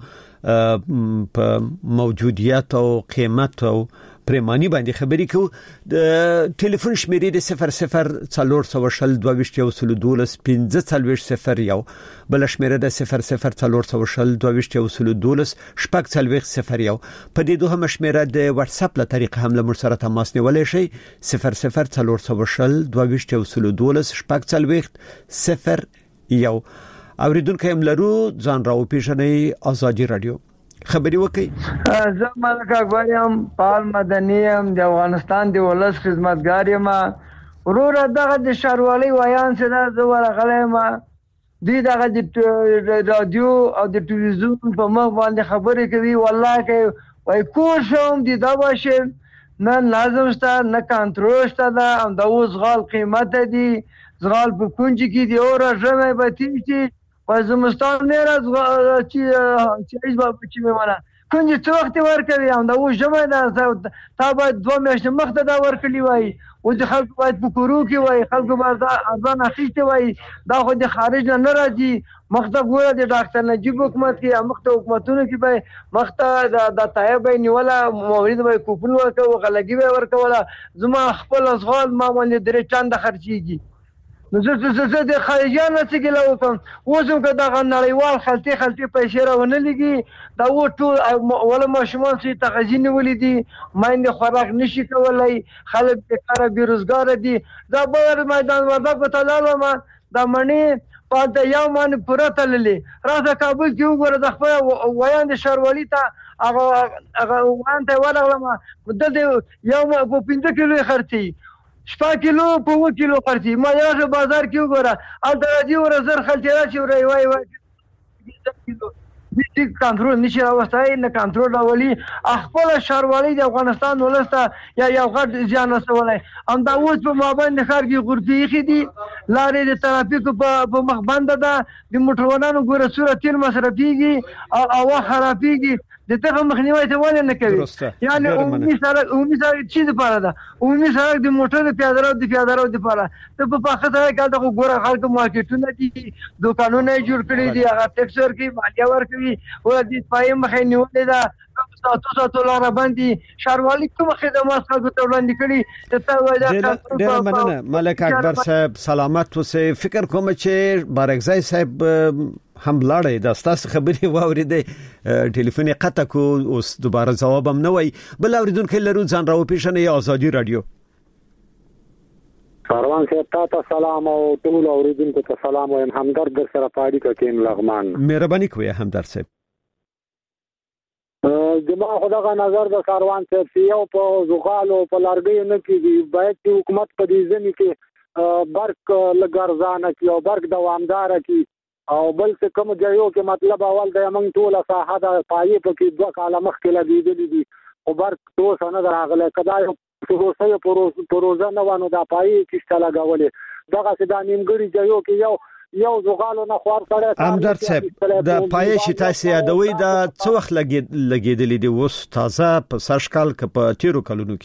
په موجودیت او قیمت او پریمانی باندې خبرې کوو د ټلیفون شمیرې د صفر صفر څلور سوه شل دوه ویشت یو سلو دولس پنځه څلوېښت صفر یو بل شمیره د صفر صفر څلور سوه شل دوه ویشت یو سلو دولس شپږ څلوېښت صفر یو په دې دوه شمیره د واتس اپ له طریقې هم له موږ سره تماس نیولای شئ صفر صفر څلور سوه شل دوه ویشت یو سلو دولس شپږ څلوېښت صفر یو اوریدونکو هم لرو ځان راو پیژنئ آزادۍ رادیو خبري وکي زه ملک اکبر یم پال مدني یم د افغانستان د ولس خدمتګار یم ورور دغه د شاروالي ویان سره زه ورغلی ما دوی دغه د رادیو او د ټلویزیون په مخ باندې خبرې کوي والله کې وای کوشم د دا باشه نه لازم شته نه کنټرول شته دا هم د اوس غال قیمت دي زغال په کونج کې دی او راځمه به تیږي وزمستان نه راز چې چې هیڅ به چې مې کونج څو وخت ورکړي هم دا اوس جمع ده تا باید دوه میاشتې مخته دا ورکړي وای او د خلکو باید په کورو کې وای خلکو باید ارزان اخیسته وای دا خو د خارج نه راځي مخته ګوره د ډاکټر نجیب حکومت کې مخته حکومتونو کې به مخته د طایب نیولا مورید به کوپن ورکو غلګي به ورکوله زما خپل ازغال ما باندې درې چاند خرچيږي نو زه زه د خارجيانو څخه لا وکم وزم که دا نړیوال خلطي خلطي پیسې راونه لګي دا و ټول ولا ماشومان چې تغذین ولیدي ماینده خوراک نشي کولای خلک بیکاره بیروزګار دي دا بار میدان وردا په تعالی ما دا منی په د یو من پوره تللې راځه کابل کې وګوره د خپل ویان د شاروالي ته هغه هغه وان ته ورغلم د یو په پنځه کیلو خرڅي شپږ کیلو په و کیلو خرڅي ما یو بازار کې وګوره ال درځي ور زر خلک راشي ور وای وای کیلو دې کنټرول نشي راوستای نه کنټرول راولي خپل شاروالي د افغانستان ولسته یا یو غټ ځان وسولای ام دا اوس په مابین خار کې غورځي خېدي لارې د ترافیک په مخ بند ده د موټرونو ګوره صورت تیر مصرفيږي او او خرابيږي دغه مخنیوي ته ولې نه کوي یعنی عمومي سره عمومي سره چې د پاره ده عمومي سره د موټر د پیاده رو د پیاده رو د پاره ته په پاخه ځای کې د ګوره خلک مارکیټونه دي دوکانونه جوړ کړي دي هغه ټیکس ورکي مالیه ورکوي او د پای مخنیوي ده تاسو تاسو لاره باندې شاروالي کوم خدمات خلکو ته وړاندې کړي ته وایي دا ډېر مننه ملک اکبر صاحب سلامت اوسئ فکر کوم چې بارګزای صاحب هم لاړې د تاسو خبرې واورېدې ټلیفون یې قطع کو اوس دوباره جواب هم نه وای بل اوریدونکو لرو ځان راو پیښنې آزادي رادیو کاروان صاحب تاسو سلام او ټول اوریدونکو ته سلام وایم همدرد سره پاړی کوم لغمان مهرباني کوي همدرد صاحب دما خدای نظر د کاروان صاحب یو په زغالو په لارګي نه کیږي باید چې حکومت په دې ځنی کې برق لګرزانه کی او برق دوامدار کی او بل څه کوم ځایو کې مطلب اول د موږ ټول ساحه د پایې په کې دوه کاله مخکې لګیدلې دي او برق ټول نه راغله کدا یو پروسه پروسه نه ونه د پایې کې څه لګولې دغه څه د نیمګړي ځایو کې یو یو زغالو نه خور سره همدرد صاحب د پایې چې تاسو یادوي د څو وخت لګیدلې دي اوس تازه په سرشکال کې په تیرو کلونو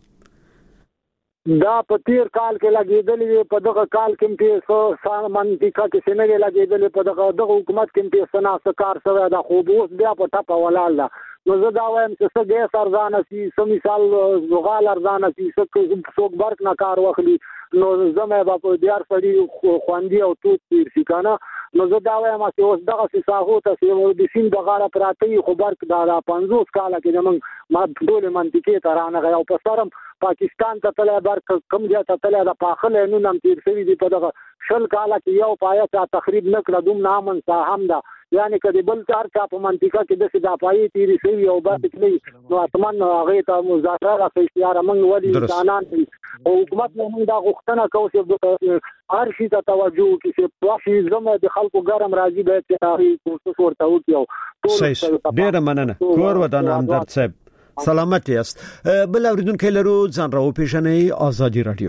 کې دا په تیر کال کې لګیدلې په دغه کال کې په سم منطقه کې څنګه لګیدلې په دغه دغه حکومت کې په سنا کار سره د خوبوس بیا په ټاپه ولاله نو زه دا وایم چې څه ګیس ارزانه سي سم مثال زغال ارزانه سي څوک برق نه کار واخلي نو زموږ په دیار سړي خواندي او توت تیر شي کنه نو زه دا وایم چې اوس دغه ساحو ته چې د سین بغاړه پراته خو برق دا پنځوس کال کې موږ ما ټول منطقه ته رانغه او په سرم پاکستان ته تل برق کم ځای ته تل د پاخله نو نم تیر شوی دی په دغه شل کال کې یو پایه ته تخریب نکړه دوم نامن ساهم دا یعنی کدی بل چار کا په منطقه کې د سدا پایې تیری شوی او بس کې نو اتمن هغه ته مذاکره راځي چې موږ ولي انسانان او حکومت موږ دا غوښتنه کوو چې هر شي ته توجه وکړي چې واخی زموږ د خلکو ګرم راځي به چې کوڅه ورته وکړو ډیر مننه کور ودان همدرد صاحب سلامت یاست بل اوریدونکو لرو ځان راو پیښنې آزادي رادیو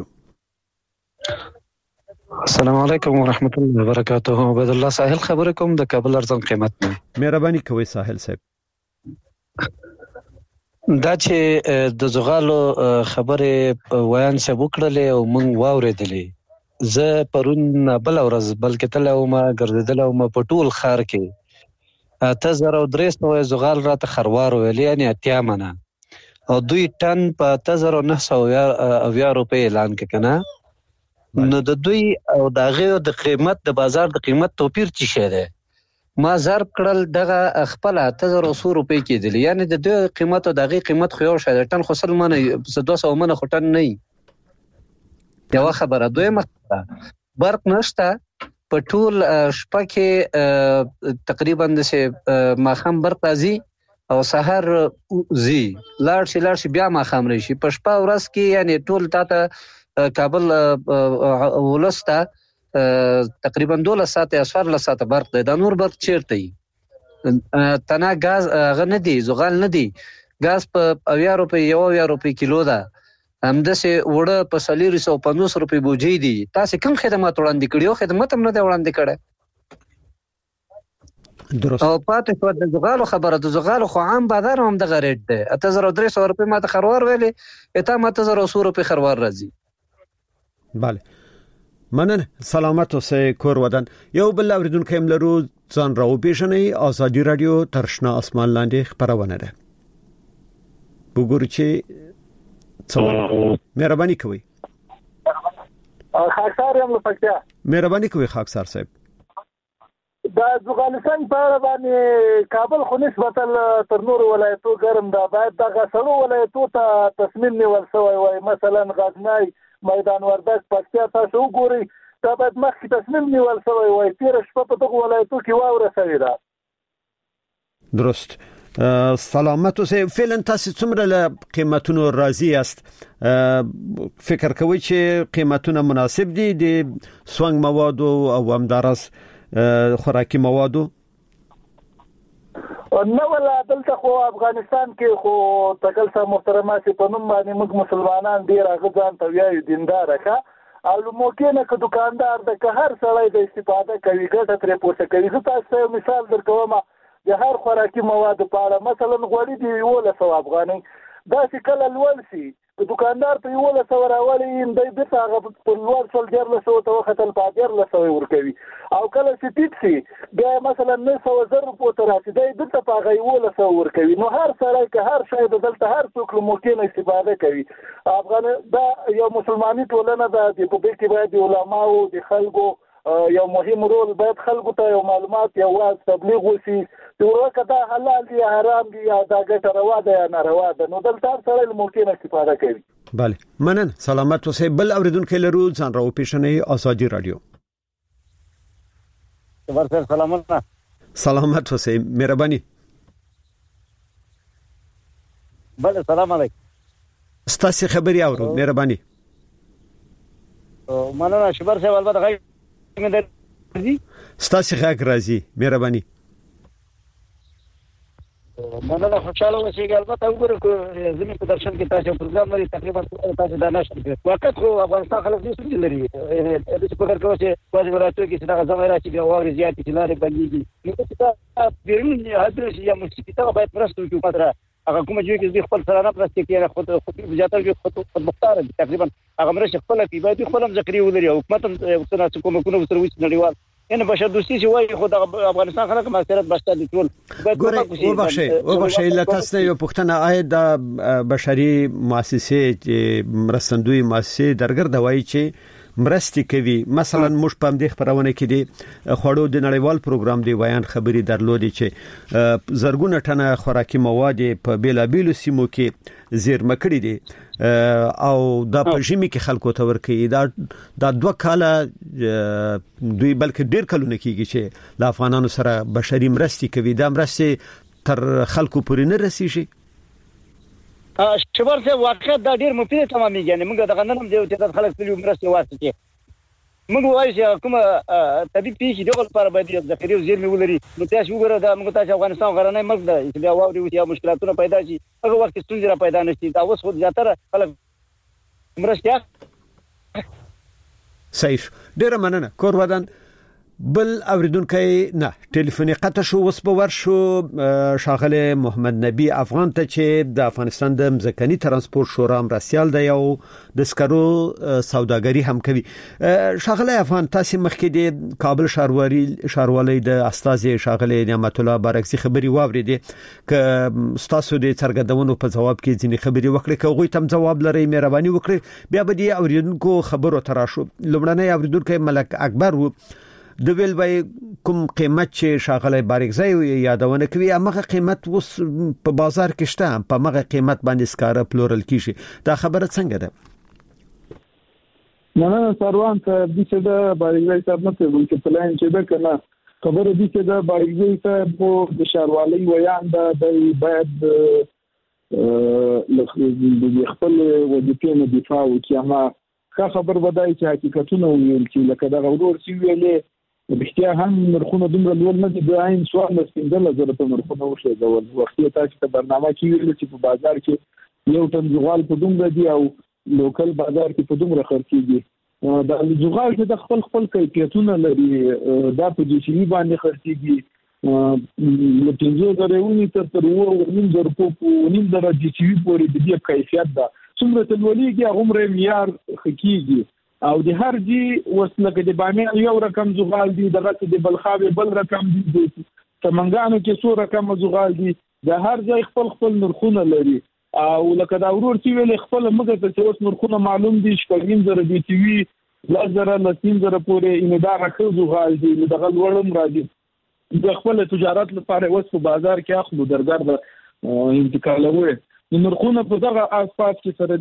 السلام علیکم ورحمت الله وبرکاته عبد الله ساحل خبر کوم د کابل ارزان قیمت نه مهرباني کوي ساحل صاحب دا چې د زغالو خبره ویان څه وکړلې او مونږ واورېدلې زه پرون بل ورځ بلکې تل او ما ګرځیدل او ما په ټول خار کې اته زره درې سوه زغال راته خروار ویل یعنی اتیا منه او دوی ټن په اته زره نه سوه اویا روپۍ اعلان کې کنه نو د دوی او د غیر د قیمت د بازار د قیمت توپیر څه شه ده ما ضرب کړل دغه خپل اته زره روپۍ کېدل یعنی د دوی قیمت او د غیر قیمت خو یو شه ټن خو سل منه دوه سوه منه خو ټن نه یو خبره دوی مخه برق نشته په ټول شپه کې تقریبا د سه ماخام برق راځي او سحر زی لاړ شي لاړ شي بیا ماخام راشي په شپه ورځ کې یعنی ټول تاته کابل ولسته تقریبا دولس ساعته اسفار له ساعته برق دی دا نور برق چیرته تنا غاز غ نه دی زغال نه دی غاز په اویا روپۍ یو اویا روپۍ کیلو ده همدسه وړه په سلیری سو پنځوس روپۍ بوجي دي تاسو کوم خدمات وړاندې کړیو خدمات هم نه دی وړاندې کړه درست او پاتې په د زغالو خبره د زغالو خو عام بازار هم د غریډ ده اته زره درې سوه روپۍ ماته خروار ویلې اته ماته زره سو روپۍ خروار راځي بله مننه سلامت اوسئ کور ودان یو بل اوریدونکو هم لرو ځان راو پیښنې آزادي رادیو ترشنا اسمان لاندې خبرونه ده وګورئ چې څو مهرباني کوي خاکسار یم له پکتیا مهرباني کوي خاکسار صاحب دا افغانستان په اړه باندې کابل خو نسبتا تر نورو ولایتو ګرم ده باید دغه سړو ولایتو ته تصمیم نیول شوی وای مثلا غزنی میدان وردګ پکتیا تاسو وګورئ دا باید مخکې تصمیم نیول شوی وای تېره شپه په دغو ولایتو کې واوره شوې ده درست سلامت اوسئ فعلا تاسو څومره له قیمتونو راضي یاست فکر کوئ چې قیمتونه مناسب دي د سونګ موادو او همدارس خوراکي موادو نو ولا دلته خو افغانستان کې خو تکلسه محترمه چې په نوم باندې موږ مسلمانان ډیر هغه ځان ته وایي دیندار ښه او ممکنه که دکاندار د که هر سړی د استفاده کوي ګټه ترې پورته کوي زه تاسو مثال درکوم د هر خوراکي موادو په اړه مثلا غوړي دی یولس سوه افغانۍ داسې کله لوړ شي دکاندار په یولس سوه راولي دی بیرته هغه په لوړ شول دیارلس سوه ته وختل په دیارلس سوه ورکوي او کله چې ټیټ شي بیا مثلا نهه سوه زر روپو ته راشي دی بیرته په هغه یولس سوه ورکوي نو هر سړی که هر شی د دلته هر څوک له ممکن استفاده کوي افغان دا یو مسلماني ټولنه ده د په کې باید د علماو د خلکو یو مهم رول باید خلکو ته یو معلومات یو واز تبلیغ وشي چې ورکه دا حلال دي حرام دي یا دا ګټه روا ده یا ناروا ده نو دلته سره ممکن استفاده کوي. بله منن سلامت اوسئ. بل اوریدونکو لرو ځان راو پیښنې ازادي رادیو. ورسره سلامت سلامت اوسئ مهرباني. بله سلام علیکم. ستاسو خبري اورو مهرباني. مننه شبر صاحب البته غږ مې درځي. ستاسو غږ راځي مهرباني. مننه خوشاله اوسئ. البته وګورئ زمي په درشن کې تاسو پروګرام لري تقریبا تاسو دا نشئ وخت خو افغانستان خلک دې څه لري د څه په کار کې چې واځي وراتو کې چې دا ځای راځي بیا واري زیات چې لارې بنديږي نو دا بیرون حاضر شي یا مستقیمه باید پرستو کې پاتره هغه کوم چې کې خپل سره پرسته کې خود خود بجاته کې خود خود مختار دي تقریبا هغه مرشه خپل کې باید خپل ذکر ولري او حکومت هم څه کوم کوم سره وځي نړیوال ان بشر دوستي چې وایي خو د افغانستان خلک مسیرت بشته دي ټول ګورې او بخښي او بخښي لته یو پښتنه آی د بشري مؤسسې چې مرستندوی مؤسسې درګرد وایي چې مرستي کوي. مثلا موږ په دې خبرونه کې دي خوړو د نړیوال پروګرام دی وایان خبري درلودي چې زرګونه ټنه خوراکي مواد په بیلابیلو سیمو کې زیرمه کړی دي او دا په ژمي کې خلکو ته ورکي دا د دوه کاله دوی بلکې ډیر کلونه کېږي چې د افغانانو سره بشري مرستي کوي. دا مرستي تر خلکو پورې نه رسیږي. شبر صاحب واقعا دا ډیر مفید تمامېږي. یعنی موږ د غننم دی چې د خلک په مرسته واسطه موږ وایو چې کومه طبي پیښې دغه لپاره باید د ذخیره زیرمې ولري. نو تاسو وګورئ دا موږ تاسو افغانستان غرنۍ ملک دی چې بیا واوري او یا مشکلاتونه پیدا شي هغه وخت ستونزې را پیدا نشي. دا اوس خو زیاتره خلک مرسته صحیح ډیر مننه کور ودان. بل اوریدونکو نه ټلیفوني قطع شو وس په ور شو شاغله محمد نبی افغان ته چې د افغانستان د مزکني ترانسپورت شورا مرسیال دی او د سکرو سوداګری هم کوي. شاغله افغان تاسو مخکې د کابل شاروالي شاروالي د استاذ شاغله نعمت الله بارکزي خبري واوریدي ک تاسو د څرګندونو په جواب کې ځینې خبري وکړي کوغه تم جواب لري مهرباني وکړي. بیا به د اوریدونکو خبرو تراشو لمړنۍ اوریدونکو ملک اکبر و د ویل وای کوم قیمت چې شاغله بارکزی یادونه کوي هغه قیمت وس په بازار کې شته په هغه قیمت باندې سکاره پلورل کیږي. دا خبره څنګه ده؟ نه نه سروان ته د څه د بارکزی صاحب نه څه چې پلان چې ده کنه خبره دي چې د بارکزی صاحب د شاروالي ویان د باید د خپل وظیفې دفاع وکړي. ما خبر ودای چې حقیقتونه ویل چې لکه دا غوړور سی ویلې بختیا هم مرخونه دومره لول نه دي د عین سوال مسکندل زره په مرخونه وشي دا وخت تاسو ته برنامه کې ویل چې په بازار کې یو ټن زغال په دومره دي او لوکل بازار کې په دومره خرڅيږي. دا زغال چې د خپل خپل کیفیتونه لري دا په جی سی باندې خرڅيږي لته زره ونی تر تر وو نیم در په نیم در جی سی پورې د دې کیفیت دا څومره تلولېږي عمر معیار خکېږي او د هر جی وسله کې د بامیان یو رقم زغال دي دغه د بلخاوي بل رقم دي د تمنګانو کې څو رقم زغال دي د هر ځای خپل خپل نرخونه لري او لکه دا ورور چې ویل خپل مګه ته اوس نرخونه معلوم دي شپږم زره دي ټي وي لزره لسین زره پورې انډار راخو زغال دي دغه وړم راځي د خپل تجارت لپاره اوس په بازار کې اخلو درګر انتقالوي. نرخونه په دغه اساس کې سره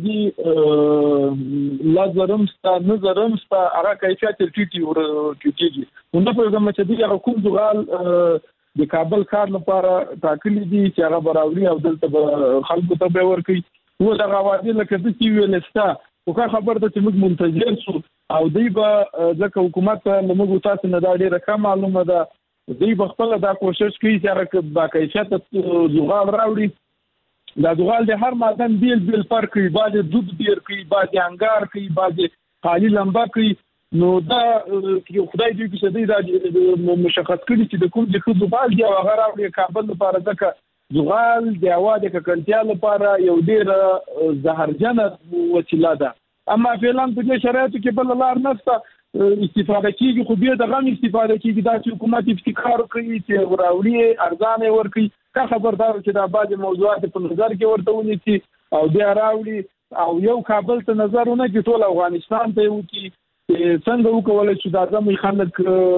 دي لازم ستا نظرم ستا هغه کیفیت ټیټي ور ټیټيږي. نو په کومه چې دی هغه کوم زغال د کابل کار لپاره تاکلی دي چې هغه براوري او دلته خلکو ته به ورکي و دغه وادي لکه چې ویلستا او کا خبر ده چې موږ منتظر شو او دی به ځکه حکومت له موږ تاسو نه دا ډیره کم معلومه ده دی به خپل دا کوشش کوي چې هغه با کیفیت زغال راوړي. دا زغال د هر معدن بیل بیل فرق کوي بعد دود بیر کوي بعد انګار کوي بعد خالی لمبا کوي. نو دا خدای دې چې دې دا مشخص کړي چې د کوم ځای زغال دی او هغه راوړي کابل لپاره ځکه زغال د اواده ککړتیا لپاره یو ډیر زهرجن وسیله ده. اما فعلا په دې شرایطو کې بل لار نشته استفاده کیږي خو به دغه استفاده کیږي دا چې حکومت افتخار کوي چې وراوړي ارزانه ورکړي. کا خبردار چې دا بعض موضوعات په نظر کې ورته ونیسي او بیا راوړي او یو کابل ته نظر ونه کې ټول افغانستان ته وکی څنګه وکولای شو دا زموږ خلک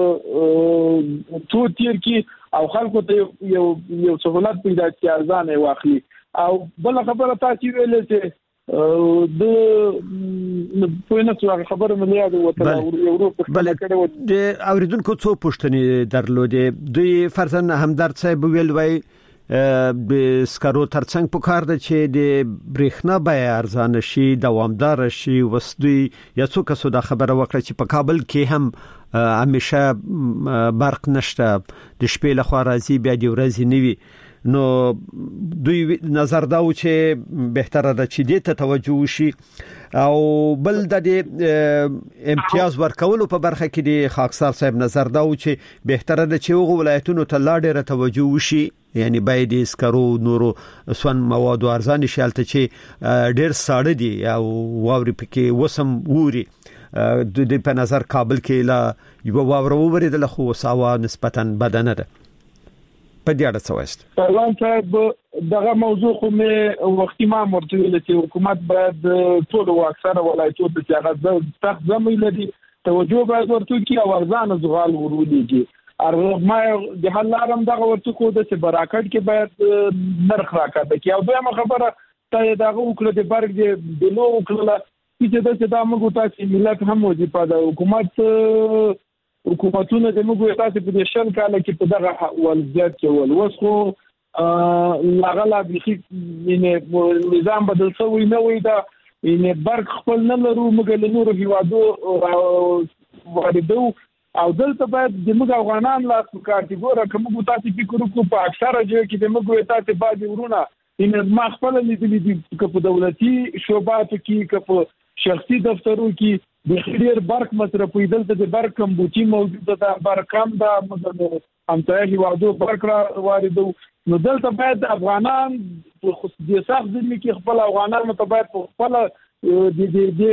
تو تیر کې او خلکو ته یو یو سہولت پیدا کړي ارزانه واخلي او بل خبره تاسو ویلې چې د په نڅو خبره مې یاد وته یورپ بل د اوریدونکو څو پوښتنې درلودې دوی فرزن همدرد صاحب ویل وای د سکرو ترڅنګ په کار ده چې د برېښنا بیه ارزانه شي دوامدار شي وسدوی یا څو کسو دا خبره وکړه چې په کابل کې هم همیشه برق نشته د شپې لخوا راځي بیا د ورځې نیوي نو دوی نظر دا و چې بهتره ده چې دې ته توجه وشي او بل د امتیاز ورکولو په برخه کې د خاکسار صاحب نظر دا و چې بهتره ده چې وغو ولایتونو ته لا ډېره توجه وشي یعنی باید اسکرو نورو سون مواد ارزان شي الته چې ډېر ساړه دي او واوري پکې وسم ووري د دې په نظر کابل کې لا یو واور وریدل خو ساوا نسبتا بدنه ده په دې اړه څه وایست پروان صاحب دغه موضوع خو مې وختي ما مرتبه چې حکومت باید ټول او اکثره ولایتونو ته هغه سخت زمي لري توجه باید ورته کی او ارزان زغال ورولېږي ارغه ما د حل لارم دغه ورته کو د براکټ کې باید نرخ راکړه کی او دویمه خبره ته دغه وکړه د برګ د لو وکړه چې د څه موږ تاسو ملت هم وظیفه ده حکومت حکومتونه د موږ تاسو په شل کال کې په دغه ولزیات کې ول وسخو لغلا بخي نظام بدل شوی نه وي دا ان برګ خپل نه لرو موږ له نورو هیوادو واردو او دلته باید د موږ افغانان لا کارتګوره کوم تاسو فکر وکړو په اکثره ځای کې د موږ تاسو باندې ورونه ان ما خپل لیدلې دي په دولتي شوباتو کې په شخصي دفترو کې د خیر برق مصرفي دلته د برق کمبوچی موجوده ده برق کم ده هم ته هیوادو برق واردو نو دلته باید افغانان په خصوصي سخت ځینې کې خپل افغانان متباید په خپل د دې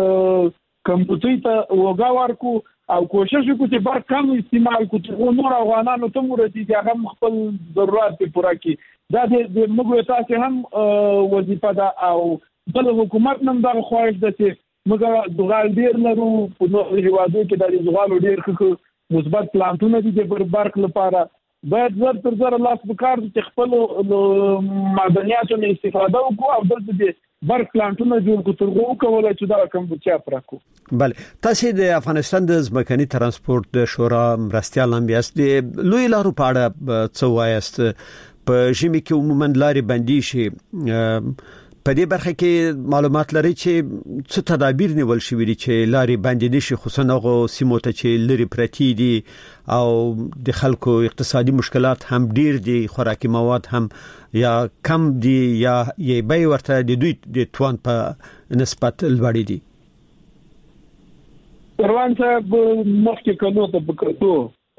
کمبوچی ته وګا ورکو او کوشش وکړو چې برق کم استعمال کړو نور افغانانو ته مرسته هغه خپل ضرورت پوره کړي دا د موږ تاسو هم وظیفه ده او بل حکومت نن دا خواهش ده چې موږ دغال ډیر لرو په نوو هیوادو کې د زغالو ډیر ښه مثبت پلانټونه دي د برق لپاره باید زر تر زر لاس بکار چې خپل معدنیاتو نه استفاده وکړو او دلته د برق پلانټونه جوړ کړو ترغو کولای چې دا کم بچا پراکو بله تاسو د افغانستان د ځمکني ترانسپورت د شورا مرستيال هم یاست د لوی لارو په اړه څه وایست په ژمي کې عموما لارې بندي شي په دې برخه کې معلومات لري چې څه تدابیر نیول شوی دي چې لارې بندي نشي خصوصا غو سیمو ته چې لري پرتی دي او د خلکو اقتصادي مشکلات هم ډیر دي خوراکي مواد هم یا کم دي یا یې به ورته د دوی د توان په نسبت لوړ دي پروان صاحب مخکې کلو ته پکړو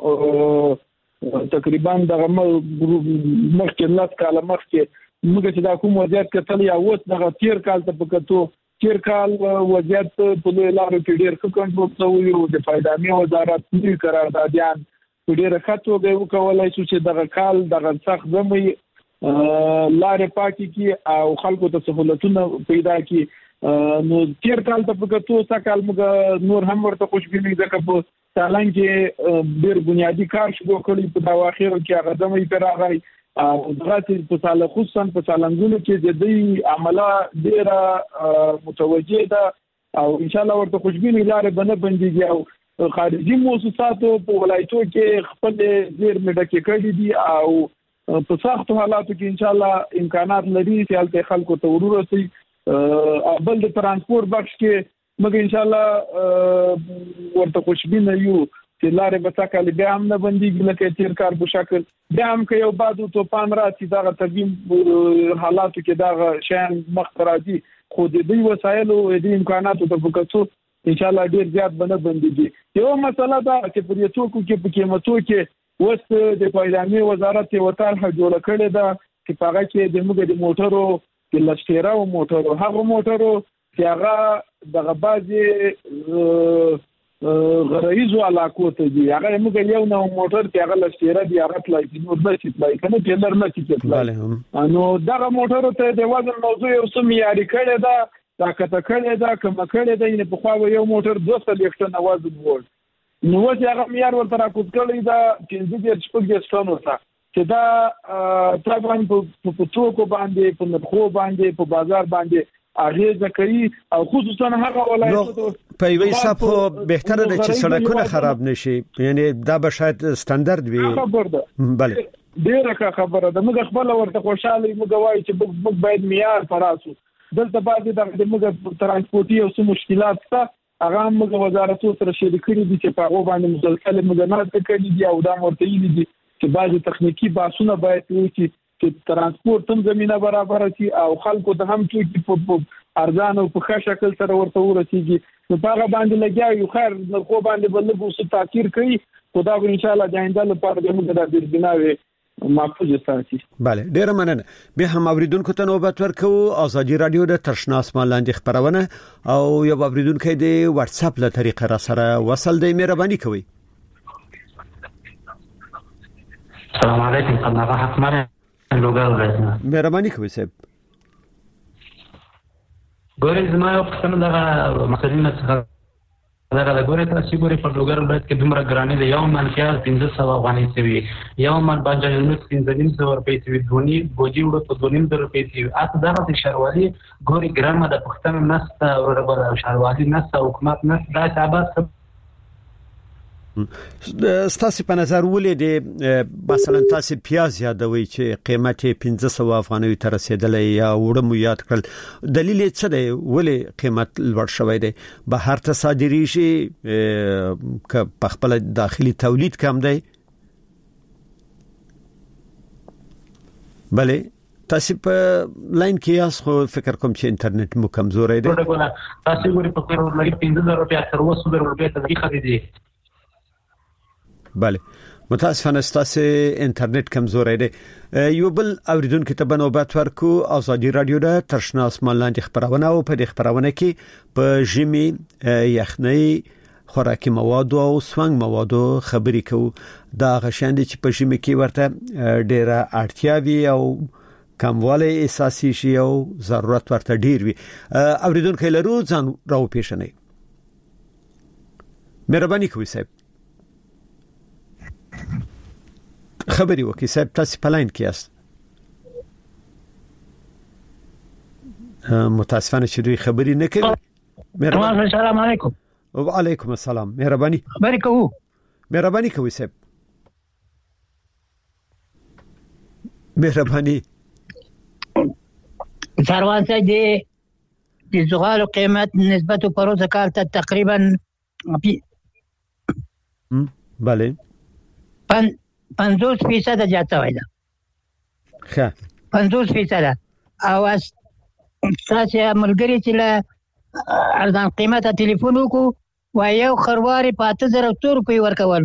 تقریبا دغه مخکې لاس کاله مخکې موږ چې دا کوم وضعیت کتل یا اوس دغه تیر کال ته پکړو تیر کال وضعیت په لارو کې ډیر ښه کنټرول شوی او د فایدامي وزارت نوی قراردادیان ډیر خطو به وکولای شو چې دغه کال دغه سخت زمي لارې پاکي کی او خلکو ته سہولتونه پیدا کی نو تیر کال ته پکړو سکهال موږ نور هم ورته خوشبیني ځکه په سالان کې ډیر بنیادی کار شروع کړی په دا واخیر کې هغه زمي پر راغی او دغه په سال خصوصا په سالنګونو کې د دې عمله ډیره متوجه ده او ان شاء الله ورته خوشبیني لارې بنه بنديږي او خارجي موسساتو په ولایتو کې خپل زیر مډکې کړي دي او په سخت حالاتو کې ان شاء الله امکانات لري چې حالت خلکو ته ورورسي بل د ترانسپورت بخش کې موږ ان شاء الله ورته خوشبینه یو چې لارې به تکل بیا هم نه بنديږي لکه تیر کار په شکل بیا هم که یو بادو توپان راتي دا طبيعي حالاتو کې دا شان مخ راځي خو د دې وسایلو د امکاناتو ته وکړو ان شاء الله ډیر زیات بنه بنديږي یو مسله دا چې په دې توکو کې په قیمتو کې وست د پایدامي وزارت یو طرح جوړ کړی دا چې هغه کې د موږ د موټرو د لشتیرا او موټرو هغه موټرو چې هغه دغه بازي غرایزو علاقو ته دي هغه موږ یو نو موټر چې هغه لشتیرا دی هغه تلای چې نور به چې تلای کنه ټیلر نه چې تلای نو دغه موټر ته د وزن موضوع یو سم یاري کړی دا دا کته کړي دا کوم کړي دا نه په خوا یو موټر دوه سل یکټن आवाज وول نو چې هغه معیار ورته راکوت کړی دا پنځه دېرش شپږ ټن ورته چې دا طبعا په توکو باندې په نرخو باندې په بازار باندې اغیزه کوي او خصوصا هغه ولایتونو په یوې حساب خو بهتره ده چې سړکونه خراب نشي یعنی دا به شاید ستاندرد وي خبر ده بله ډیره خبره ده موږ خپل ورته خوشاله موږ وایي چې موږ باید معیار پراسو دلته باندې د موږ ترانسپورتي او څه مشکلات شته هغه موږ وزارت سره شریک کړي دي چې په هغه باندې مسلسل مګنات کړي دي او دا ورته یې دي چې بعضي تخنیکی باسونه باید وشي چې ترانسپورت هم زمينه برابر شي او خلکو ته هم چې په ارزان او په ښه شکل سره ورته ورسیږي نو هغه باندې لګیا یو خیر نو خو باندې بلګو څه تاثیر کوي خدا به ان شاء الله د آینده لپاره د موږ د بناوي محفوظ ساتي. بله ډیره مننه. به هم اوریدونکو ته نوبت ورکو ازادي رادیو د ترشناس مالاندې خبرونه او یو اوریدونکو د واتس اپ له طریقه را سره وصل دی مهرباني کوي. السلام علیکم قناه حکمانه لوګر راځه. مهرباني کوي صاحب. ګورې زما یو څه دغه مسلې څخه دا د ګورې تاسو ګورې په لوګر ولایت کې دومره ګرانې دی یو من پیاز پنځه سوه افغانۍ شوي یو من بانجان نوټ پنځه نیم سوه روپۍ شوي دونی بوجي وړو په دوه نیم زره روپۍ شوي اته دغسې ښاروالي ګورې ګرانه د پښتنو نسته وربله ښاروالي نسته حکومت نسته دا شعبات ستاسو په نظر ولې د مثلا تاسو پیاز یادوي چې قیمت پنځه سوه افغانۍ ته رسیدلی یا وړه مو یاد کړل دلیل یې څه دی ولې قیمت لوړ شوی دی بهر ته صادریږي که په خپل داخلي تولید کم دی بله تاسو په لاین کې یاست خو فکر کوم چې انټرنیټ مو کمزوري دی تاسو ګورئ په کور لګي پنځه زره روپیا تر اوسه زره روپیا ته خریدي بله متاسفانه ستاسو انټرنیټ کمزوري دی یو بل اوریدونکو ته بنوبت ورکو ازادي رادیو د ترشناس مالاندې خبرونه او په دې خبرونه کې په ژمي یخنۍ خوراکي مواد او سوانګ مواد خبرې کوو دا غشاندې چې په ژمي کې ورته ډیره اړتیا وي او کمواله اساسي شي او ضرورت ورته ډیر وي اوریدونکو لرو ځان راو پیښنه مهرباني کوئ صاحب خبري وکي صاحب تاسو په لاین کې یاست متاسفانه چې دوی خبري نه کوي مهرباني السلام علیکم وعلیکم السلام مهرباني خبري کوو مهرباني کوي صاحب مهرباني ثروان صاحب د زغال قیمت نسبت پروسه کال ته تقریبا بله پنځوس فیصد زیاته وای دا ښه پنځوس فیصد او اس تاسو ملګری چې له ارزان قیمته ټلیفون وکړو وای یو خروار په اته زره روپۍ ورکول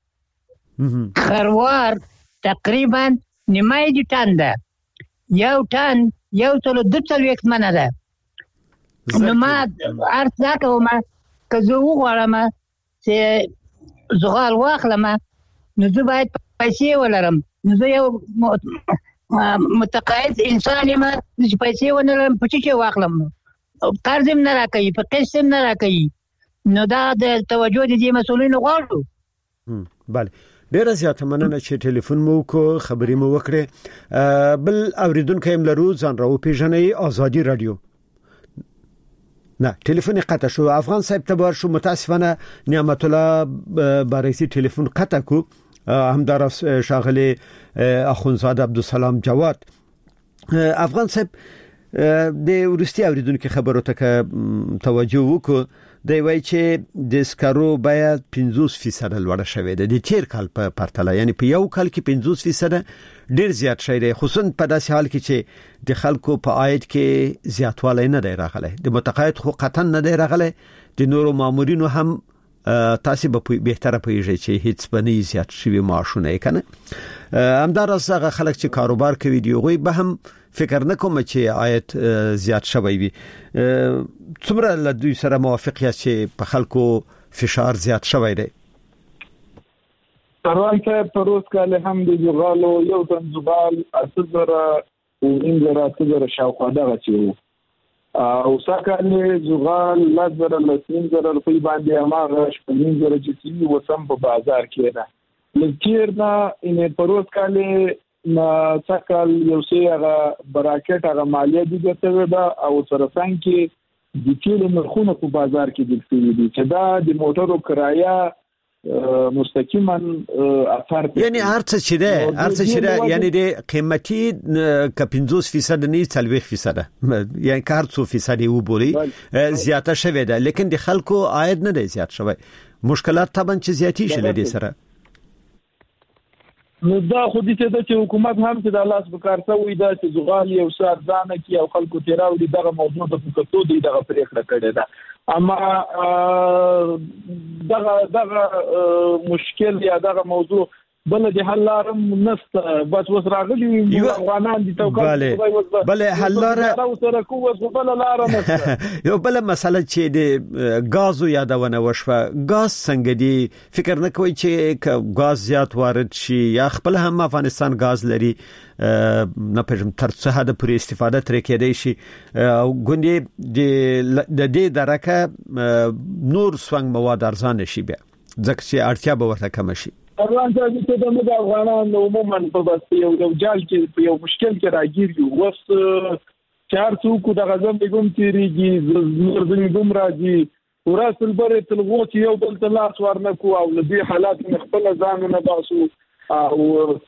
خروار تقریبا نیمه دي ټن ده یو ټن یو څلو دوه څلوېښت منه ده نو ما ارت دا کوم که زه وغواړم چې زغال واخلم نو زه باید پیسې ولرم نو زه یو متقاعد انسان یم چې پیسې ونه لرم په څه کې واخلم قرض هم نه راکوي په قسط هم نه راکوي نو دا د توجه د دې مسؤلینو غواړو بله ډیره زیاته مننه چې ټلیفون مو کو خبرې مو وکړه بل اوریدونکو هم لرو ځان راو پیژنې ازادي رادیو نه ټلیفون قطع شو افغان صاحب تبار شو متاسفانه نعمت الله باريسي ټلیفون قطع کو همدار شاغلی اخونزاده عبدالسلام جواد افغان صاحب د ورستي اوریدونکو خبرو ته توجه وکړو دی وای چې د سکرو باید پنځوس فیصد لوړ شوی دی د تیر کال په پرتله یعنی په یو کال کې پنځوس فیصد ډیر زیات شوی دی خصوصا په داسې حال کې چې د خلکو په عاید کې زیاتوالی نه دی راغلی د متقاعد خو قطعا نه دی راغلی د نورو مامورینو هم تاسو به بهتره پیژنئ چې هیڅ بنی زیات شوی معاشونه کنه همدارس هغه خلک چې کاروبار کوي دی غوي به هم فکر نه کوم چې عاید زیات شوی وي څومره له دوی سره موافق یاست چې په خلکو فشار زیات شوی دی تروان ته پروس کال هم د زغالو یو تن زغال اته زره او انځره اته زره شاوخوا دغه چې او ساکاله زغال لزر لسین زر روپی باندې هغه شپږ زره چې وسم په بازار کې ده لکیر نه ان پروت کاله نا ساکال یو سي هغه براکټ هغه مالیه دي ګټه ده او سره څنګه د کیلو نرخونه په بازار کې د فری دي چې دا د موټرو کرایه مستقیما اثر یعنی هرڅه چې ده هرڅه چې ده یعنی د قیمتي ک پنځوس فیصد نه څلوېښت فیصد یعنی کار څو فیصد یو بولی زیاته شوه ده لیکن د خلکو عاید نه دی زیات شوی مشکلات طبعا چې زیاتی شله دي سره نو دا خو دې ته چې حکومت هم چې د لاس په کار څوي دا چې زغال یو سات ځانه کې او خلکو تیراوي دغه موضوع د فکرتو دی دغه پریکړه کړې ده اما دغه دغه مشکل یا دغه موضوع بل د حل لارم نسته بس وس راغلي افغانان دي توګه بل حل لار سره کوه بل لار نسته یو بل مسله چې د غازو یادونه وشوه غاز څنګه دی فکر نه کوي چې غاز زیات وارد شي یا خپل هم افغانستان غاز لري نه پېژم تر څه حد پورې استفاده ترې کېدای شي او ګوندې د دې درکه نور سونګ مواد ارزان شي بیا ځکه چې اړتیا به ورته کم شي افغان ته د موږ افغانان عموما په بس یو یو جال کې یو مشکل کې راګیر یو وس چار څوک د غزم بګم تیریږي زموږ د ګم راځي وراسل بره تلغو چې یو بل تلاس ورنکو او لدی حالات خپل ځان نه باسو او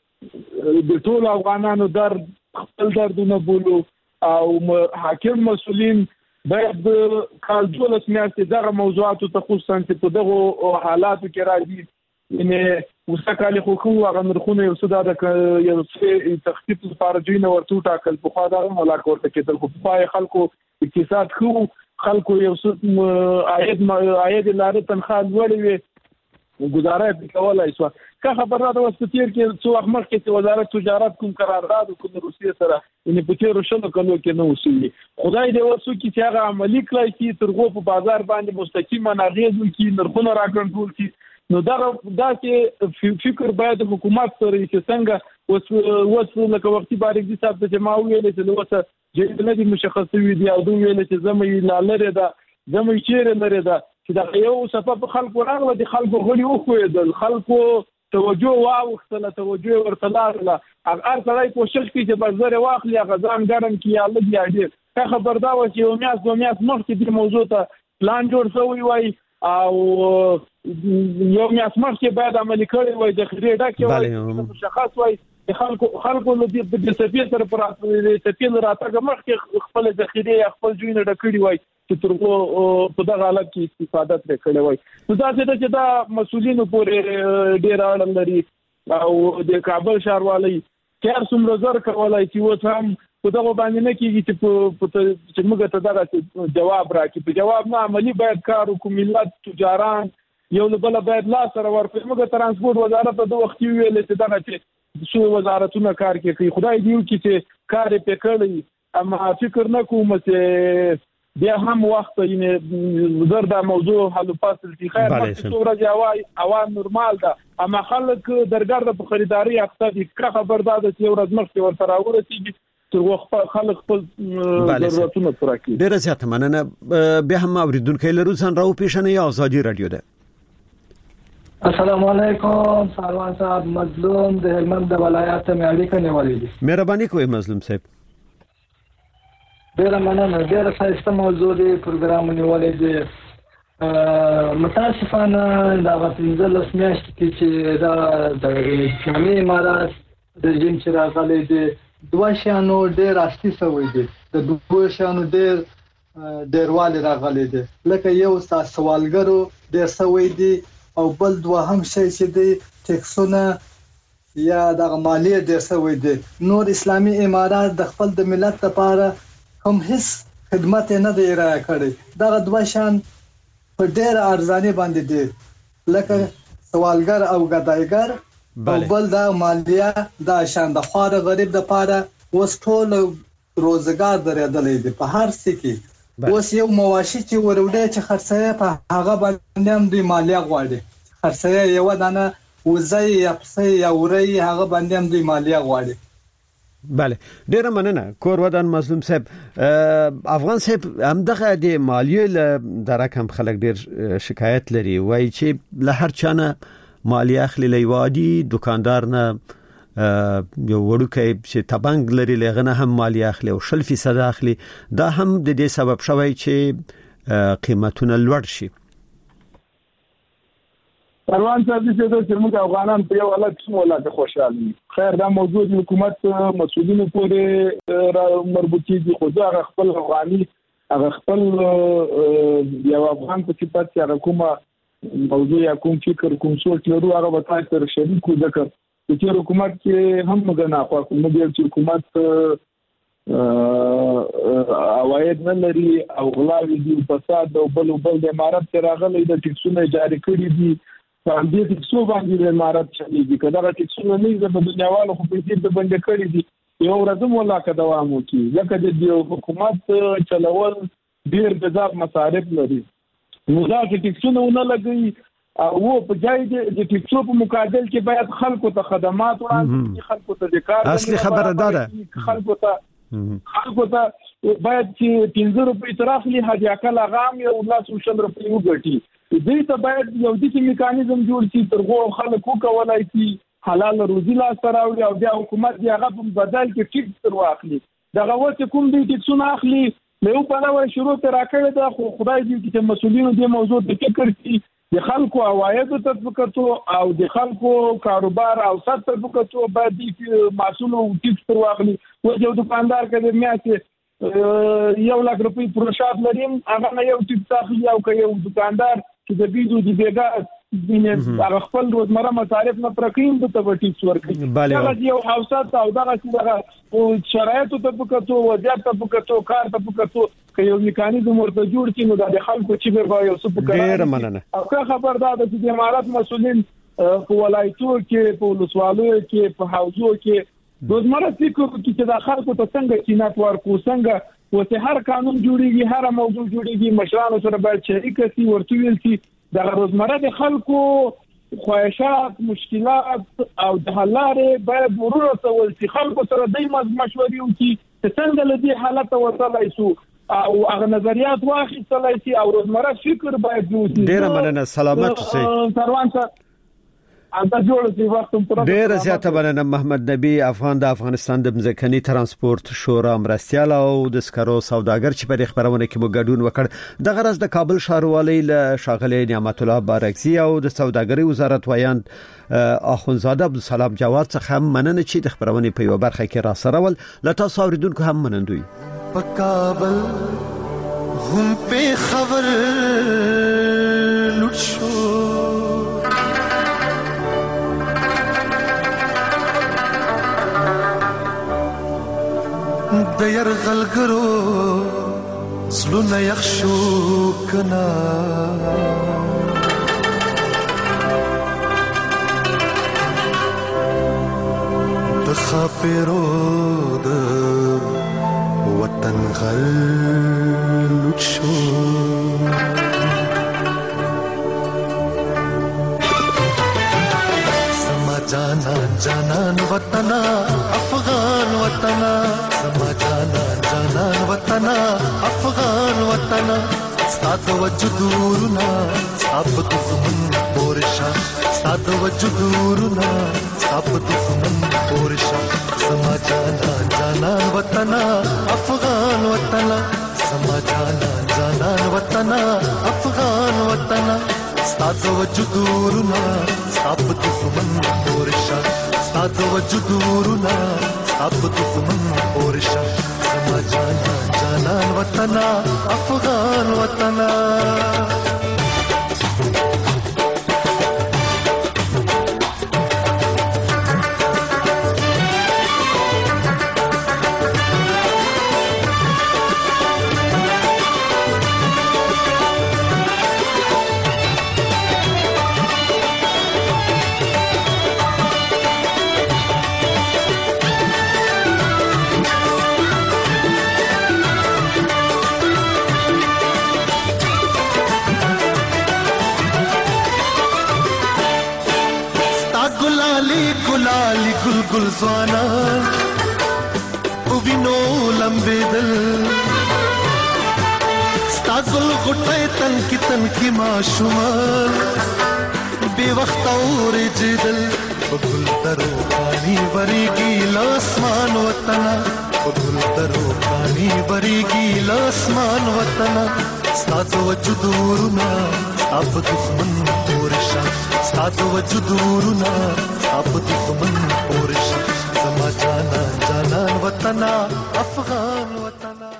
د ټول افغانانو درد خپل دردونه بولو او حاکم مسؤلین باید کال دولس میاشتې دغه موضوعاتو ته خصوصا چې په دغه حالاتو کې راځي یعنی وسکاله حقوق او نرخونه یو څه د یو څه تخفیف لپاره جوړ ورته ټاکل په خوا دا ملاک ورته کېدل خو په خلکو اقتصاد خو خلکو یو څه عاید عاید لاره تنخواه لوړې وي گزاره کولای شو که خبره ده وسپتیر کې څو وخت مخکې چې وزارت تجارت کوم قرارداد کوم روسیې سره یعنی په تیر شلو کلو کې نو وسوي خدای دې ورسو کې چې هغه عملی کړی چې ترغو په بازار باندې مستقیما اغیز وکړي نرخونه راکنټرول کړي نو دا دا چې فکر باید حکومت سره چې څنګه وس وس لکه وختي باندې حساب ته جمع ویل چې نو وسه چې نه دي مشخص وي دي او دوی ویل چې زمې لاله ده زمې چیرې لري ده چې دا یو صفه په خلکو راغله دي خلکو غلي وخوېدل خلکو توجه واوښتله توجه ورته لاړله هر سړی کوشش کوي چې بازار واخلي هغه ځان ګرم کړي یا لږ یا ډېر که خبر دا و چې یو میاشت دوه میاشت مخکې دې موضوع ته پلان جوړ شوی وای او یو میاشت مخکې باید عملي کړی وای د خیرې ډکې وای مشخص وای خلکو خلکو له دې سفیر سره پر سفیر راتګ مخکې خپل ذخیره خپل جوینه ډکړي وای چې ترغو په دغه حالت کې استفاده ترې کړې وای نو دا چې دا مسؤلینو پورې ډیر اړه لري او د کابل ښاروالۍ کار څومره زر کولای چې و هم په دغه باندې نه کیږي چې چې موږ ته دغه جواب راکړي په جواب نه عملی باید کار وکړو ملت تجاران یو بل باید لا سره ورکړي موږ ترانسپورت وزارت ته د وخت ویل چې دغه چې څو وزارتونه کار کوي خدای دې وکړي چې کار یې پکړي اما فکر نه کوم چې بیا هم وخت یې زر دا موضوع حل فاصل دي خیر مخکې څوره جوای اوان نورمال ده اما خلک درګرد په خریداري اقتصادي خبردار دي چې ورځ مخکې ورته راورسیږي تر وخت خلک خپل ضرورتونه پوره کوي ډیره زیاته مننه به هم اوریدونکو لرو ځان راو پیښنه یا ازادي رادیو ده السلام علیکم ساروان صاحب مظلوم د هلمند د ولایت مې اړیکه نیولې دي مهرباني کوئ مظلوم صاحب ډیره مننه ډیره ښایسته موضوع دی پروګرام نیولې دی متاسفانه دا پنځلس میاشتې کې چې دا د اسلامي امارات رژیم چې راغلی دی دوه شیانو ډېر اصلي شوی دی د دوه شیانو ډېر ډېروالی راغلی دی لکه یو سوالګرو ډېر شوی دی او بل دوهم شی چې دی ټیکسونه یا دغه مالیه ډېر شوی دی نور اسلامي امارات د خپل د ملت لپاره هم هیڅ خدمت نه دی ارائه کړی دغه دوه شیان په ډېر ارزاني باندې دی لکه سوالګر او ګدایګر او بل دا مالیه دا شان د خوار غریب د پاره اوس ټول روزګار درېدلې دي په هر څه کې اوس یو مواشي چې وروډه چې خرڅه په هغه باندې هم دی مالیه غواړي خرڅه یو دانه وزي یا پسې یا وري هغه باندې هم دی مالیه غواړي بله ډیر مننه کور ودان مظلوم صاحب افغان صاحب همدغه د مالیه د رقم خلک ډیر شکایت لري وایي چې له هر چانه مالیه اخلي لیوادي دکاندار نه یو وړوکی چې تبنګ لري لغنه هم مالیه اخلي او شل فیصد اخلي دا هم د دې سبب شوی چې قیمتونه لوړ شي. پروان صاحب دې چې موږ افغانان په یو حالت کې ولاته خوشاله خیر دا موجود حکومت مسؤلینو پورې مربوطي دي خو دا خپل افغاني هغه خپل یو افغان په صفت کې هغه کومه موضوع یا کوم فکر کوم څه لرو هغه به تاسو سره شریکو ذکر چې حکومت کې هم موږ نه خو کوم دي چې حکومت عواید نه لري او غلاوي دي فساد او بل بل د امارات سره غلې د ټیکسونه جاری کړي دي په دې ټیکسو باندې د امارات چلیږي کله دا ټیکسونه نه د دنیاوالو خو په دې د بند کړي دي یو ورځ مولا کا دوام وکړي ځکه د حکومت چلول ډیر د ځاب مصارف لري نو دا ټیکسونه نه لګي او په ځای د ټیکسو په مقابل کې باید خلکو ته خدمات وړاندې خلکو ته د کار اصلي خبره ده خلکو ته خلکو ته باید چې پنځه روپۍ تراخلي هدیه کله غام یو لاس وشل روپۍ وګټي دې ته باید یو داسې میکانیزم جوړ شي ترغو خلکو کولای شي حلال روزي لا سراوي او د حکومت دی هغه په بدل کې ټیکس تر واخلي دغه وڅ کوم دي ټیکسونه اخلي له په نوې شروع تر راکړه دا خو خدای دې چې مسؤلینو دې موضوع ته فکر کړي د خلکو عواید تطبیقاتو او د خلکو کاروبار او ست تطبیقاتو باید د مسؤل او ټیکس تر واخلي او یو دکاندار کده میاته یو لک روپۍ پروشات لریم هغه نه یو ټیکس اخلي او که یو دکاندار چې د بيزو د بیګا هغه خپل روزمره مصارف نه پرکیم د تبټیکس ورکړي دا یو حوصات او دا چې شرایطو تطبیقاتو وضعیت تطبیقاتو کار تطبیقاتو که یو میکانیزم ورته جوړ کړي نو د خلکو چې به یو څه په ډیر مننه او که خبردار د دې امارات مسؤلین په ولایتو کې په ولسوالو کې په حوزو کې روزمره فکر کې چې د خلکو ته څنګه کینات ورکو څنګه وته هر قانون جوړیږي هر موضوع جوړیږي مشرانو سره باید شریک شي ورته ویل شي د روزمره د خلکو خواهشات مشکلات او د حل لارې باید ورور سره شي خلکو سره دایمه مشورې وکړي چې څنګه له دې حالت وصلای شو او هغه نظریات واخیستلای شي او روزمره فکر باید وکړي ډیر مننه سلامت سي سروان صاحب ډیر زیاته مننه محمد نبی افغان د افغانستان د مځکني ترانسپورت شورا مرستيال او د سکرو سوداګر چې په خبرونه کې مو ګډون وکړ د غرض د کابل ښاروالۍ له شاغلي نعمت الله بارکزي او د سوداګرۍ وزارت ویاند اخونزاده عبدالسلام جواد څخه مننه چې د خبرونه په یو برخه کې را سره ول ل تاسو اوریدونکو هم منندوي په کابل هم په خبر لټ شو د يرغلګرو زلونه يخشو کنا د خاپيرو د وطن غل لوشو سما جانا جانان وطن افغان وطن سما جانا جانان وطن افغان وطن ستاد وجودورنا سب دښمن پورشا ستاد وجودورنا سب دښمن پورشا سما جانا جانان وطن افغان وطن سما جانا جانان وطن افغان وطن ستاد وجودورنا سب دښمن پورشا ستاد وجودورنا سب دښمن پورشا سما جانا جانان وطن افغان وطن گل زوانا وینو لمبېدل ستا ګل غټه تن کی تن کی ماشومان بے وخت اورېدل په ګل درو پانی ورېږي لاسمان وطن په ګل درو پانی ورېږي لاسمان وطن ستا د وجود ورونه اب دښمن پورشا ستا د وجود ورونه اب دښمن پورشا زما جانا جانان وطن افغان وطن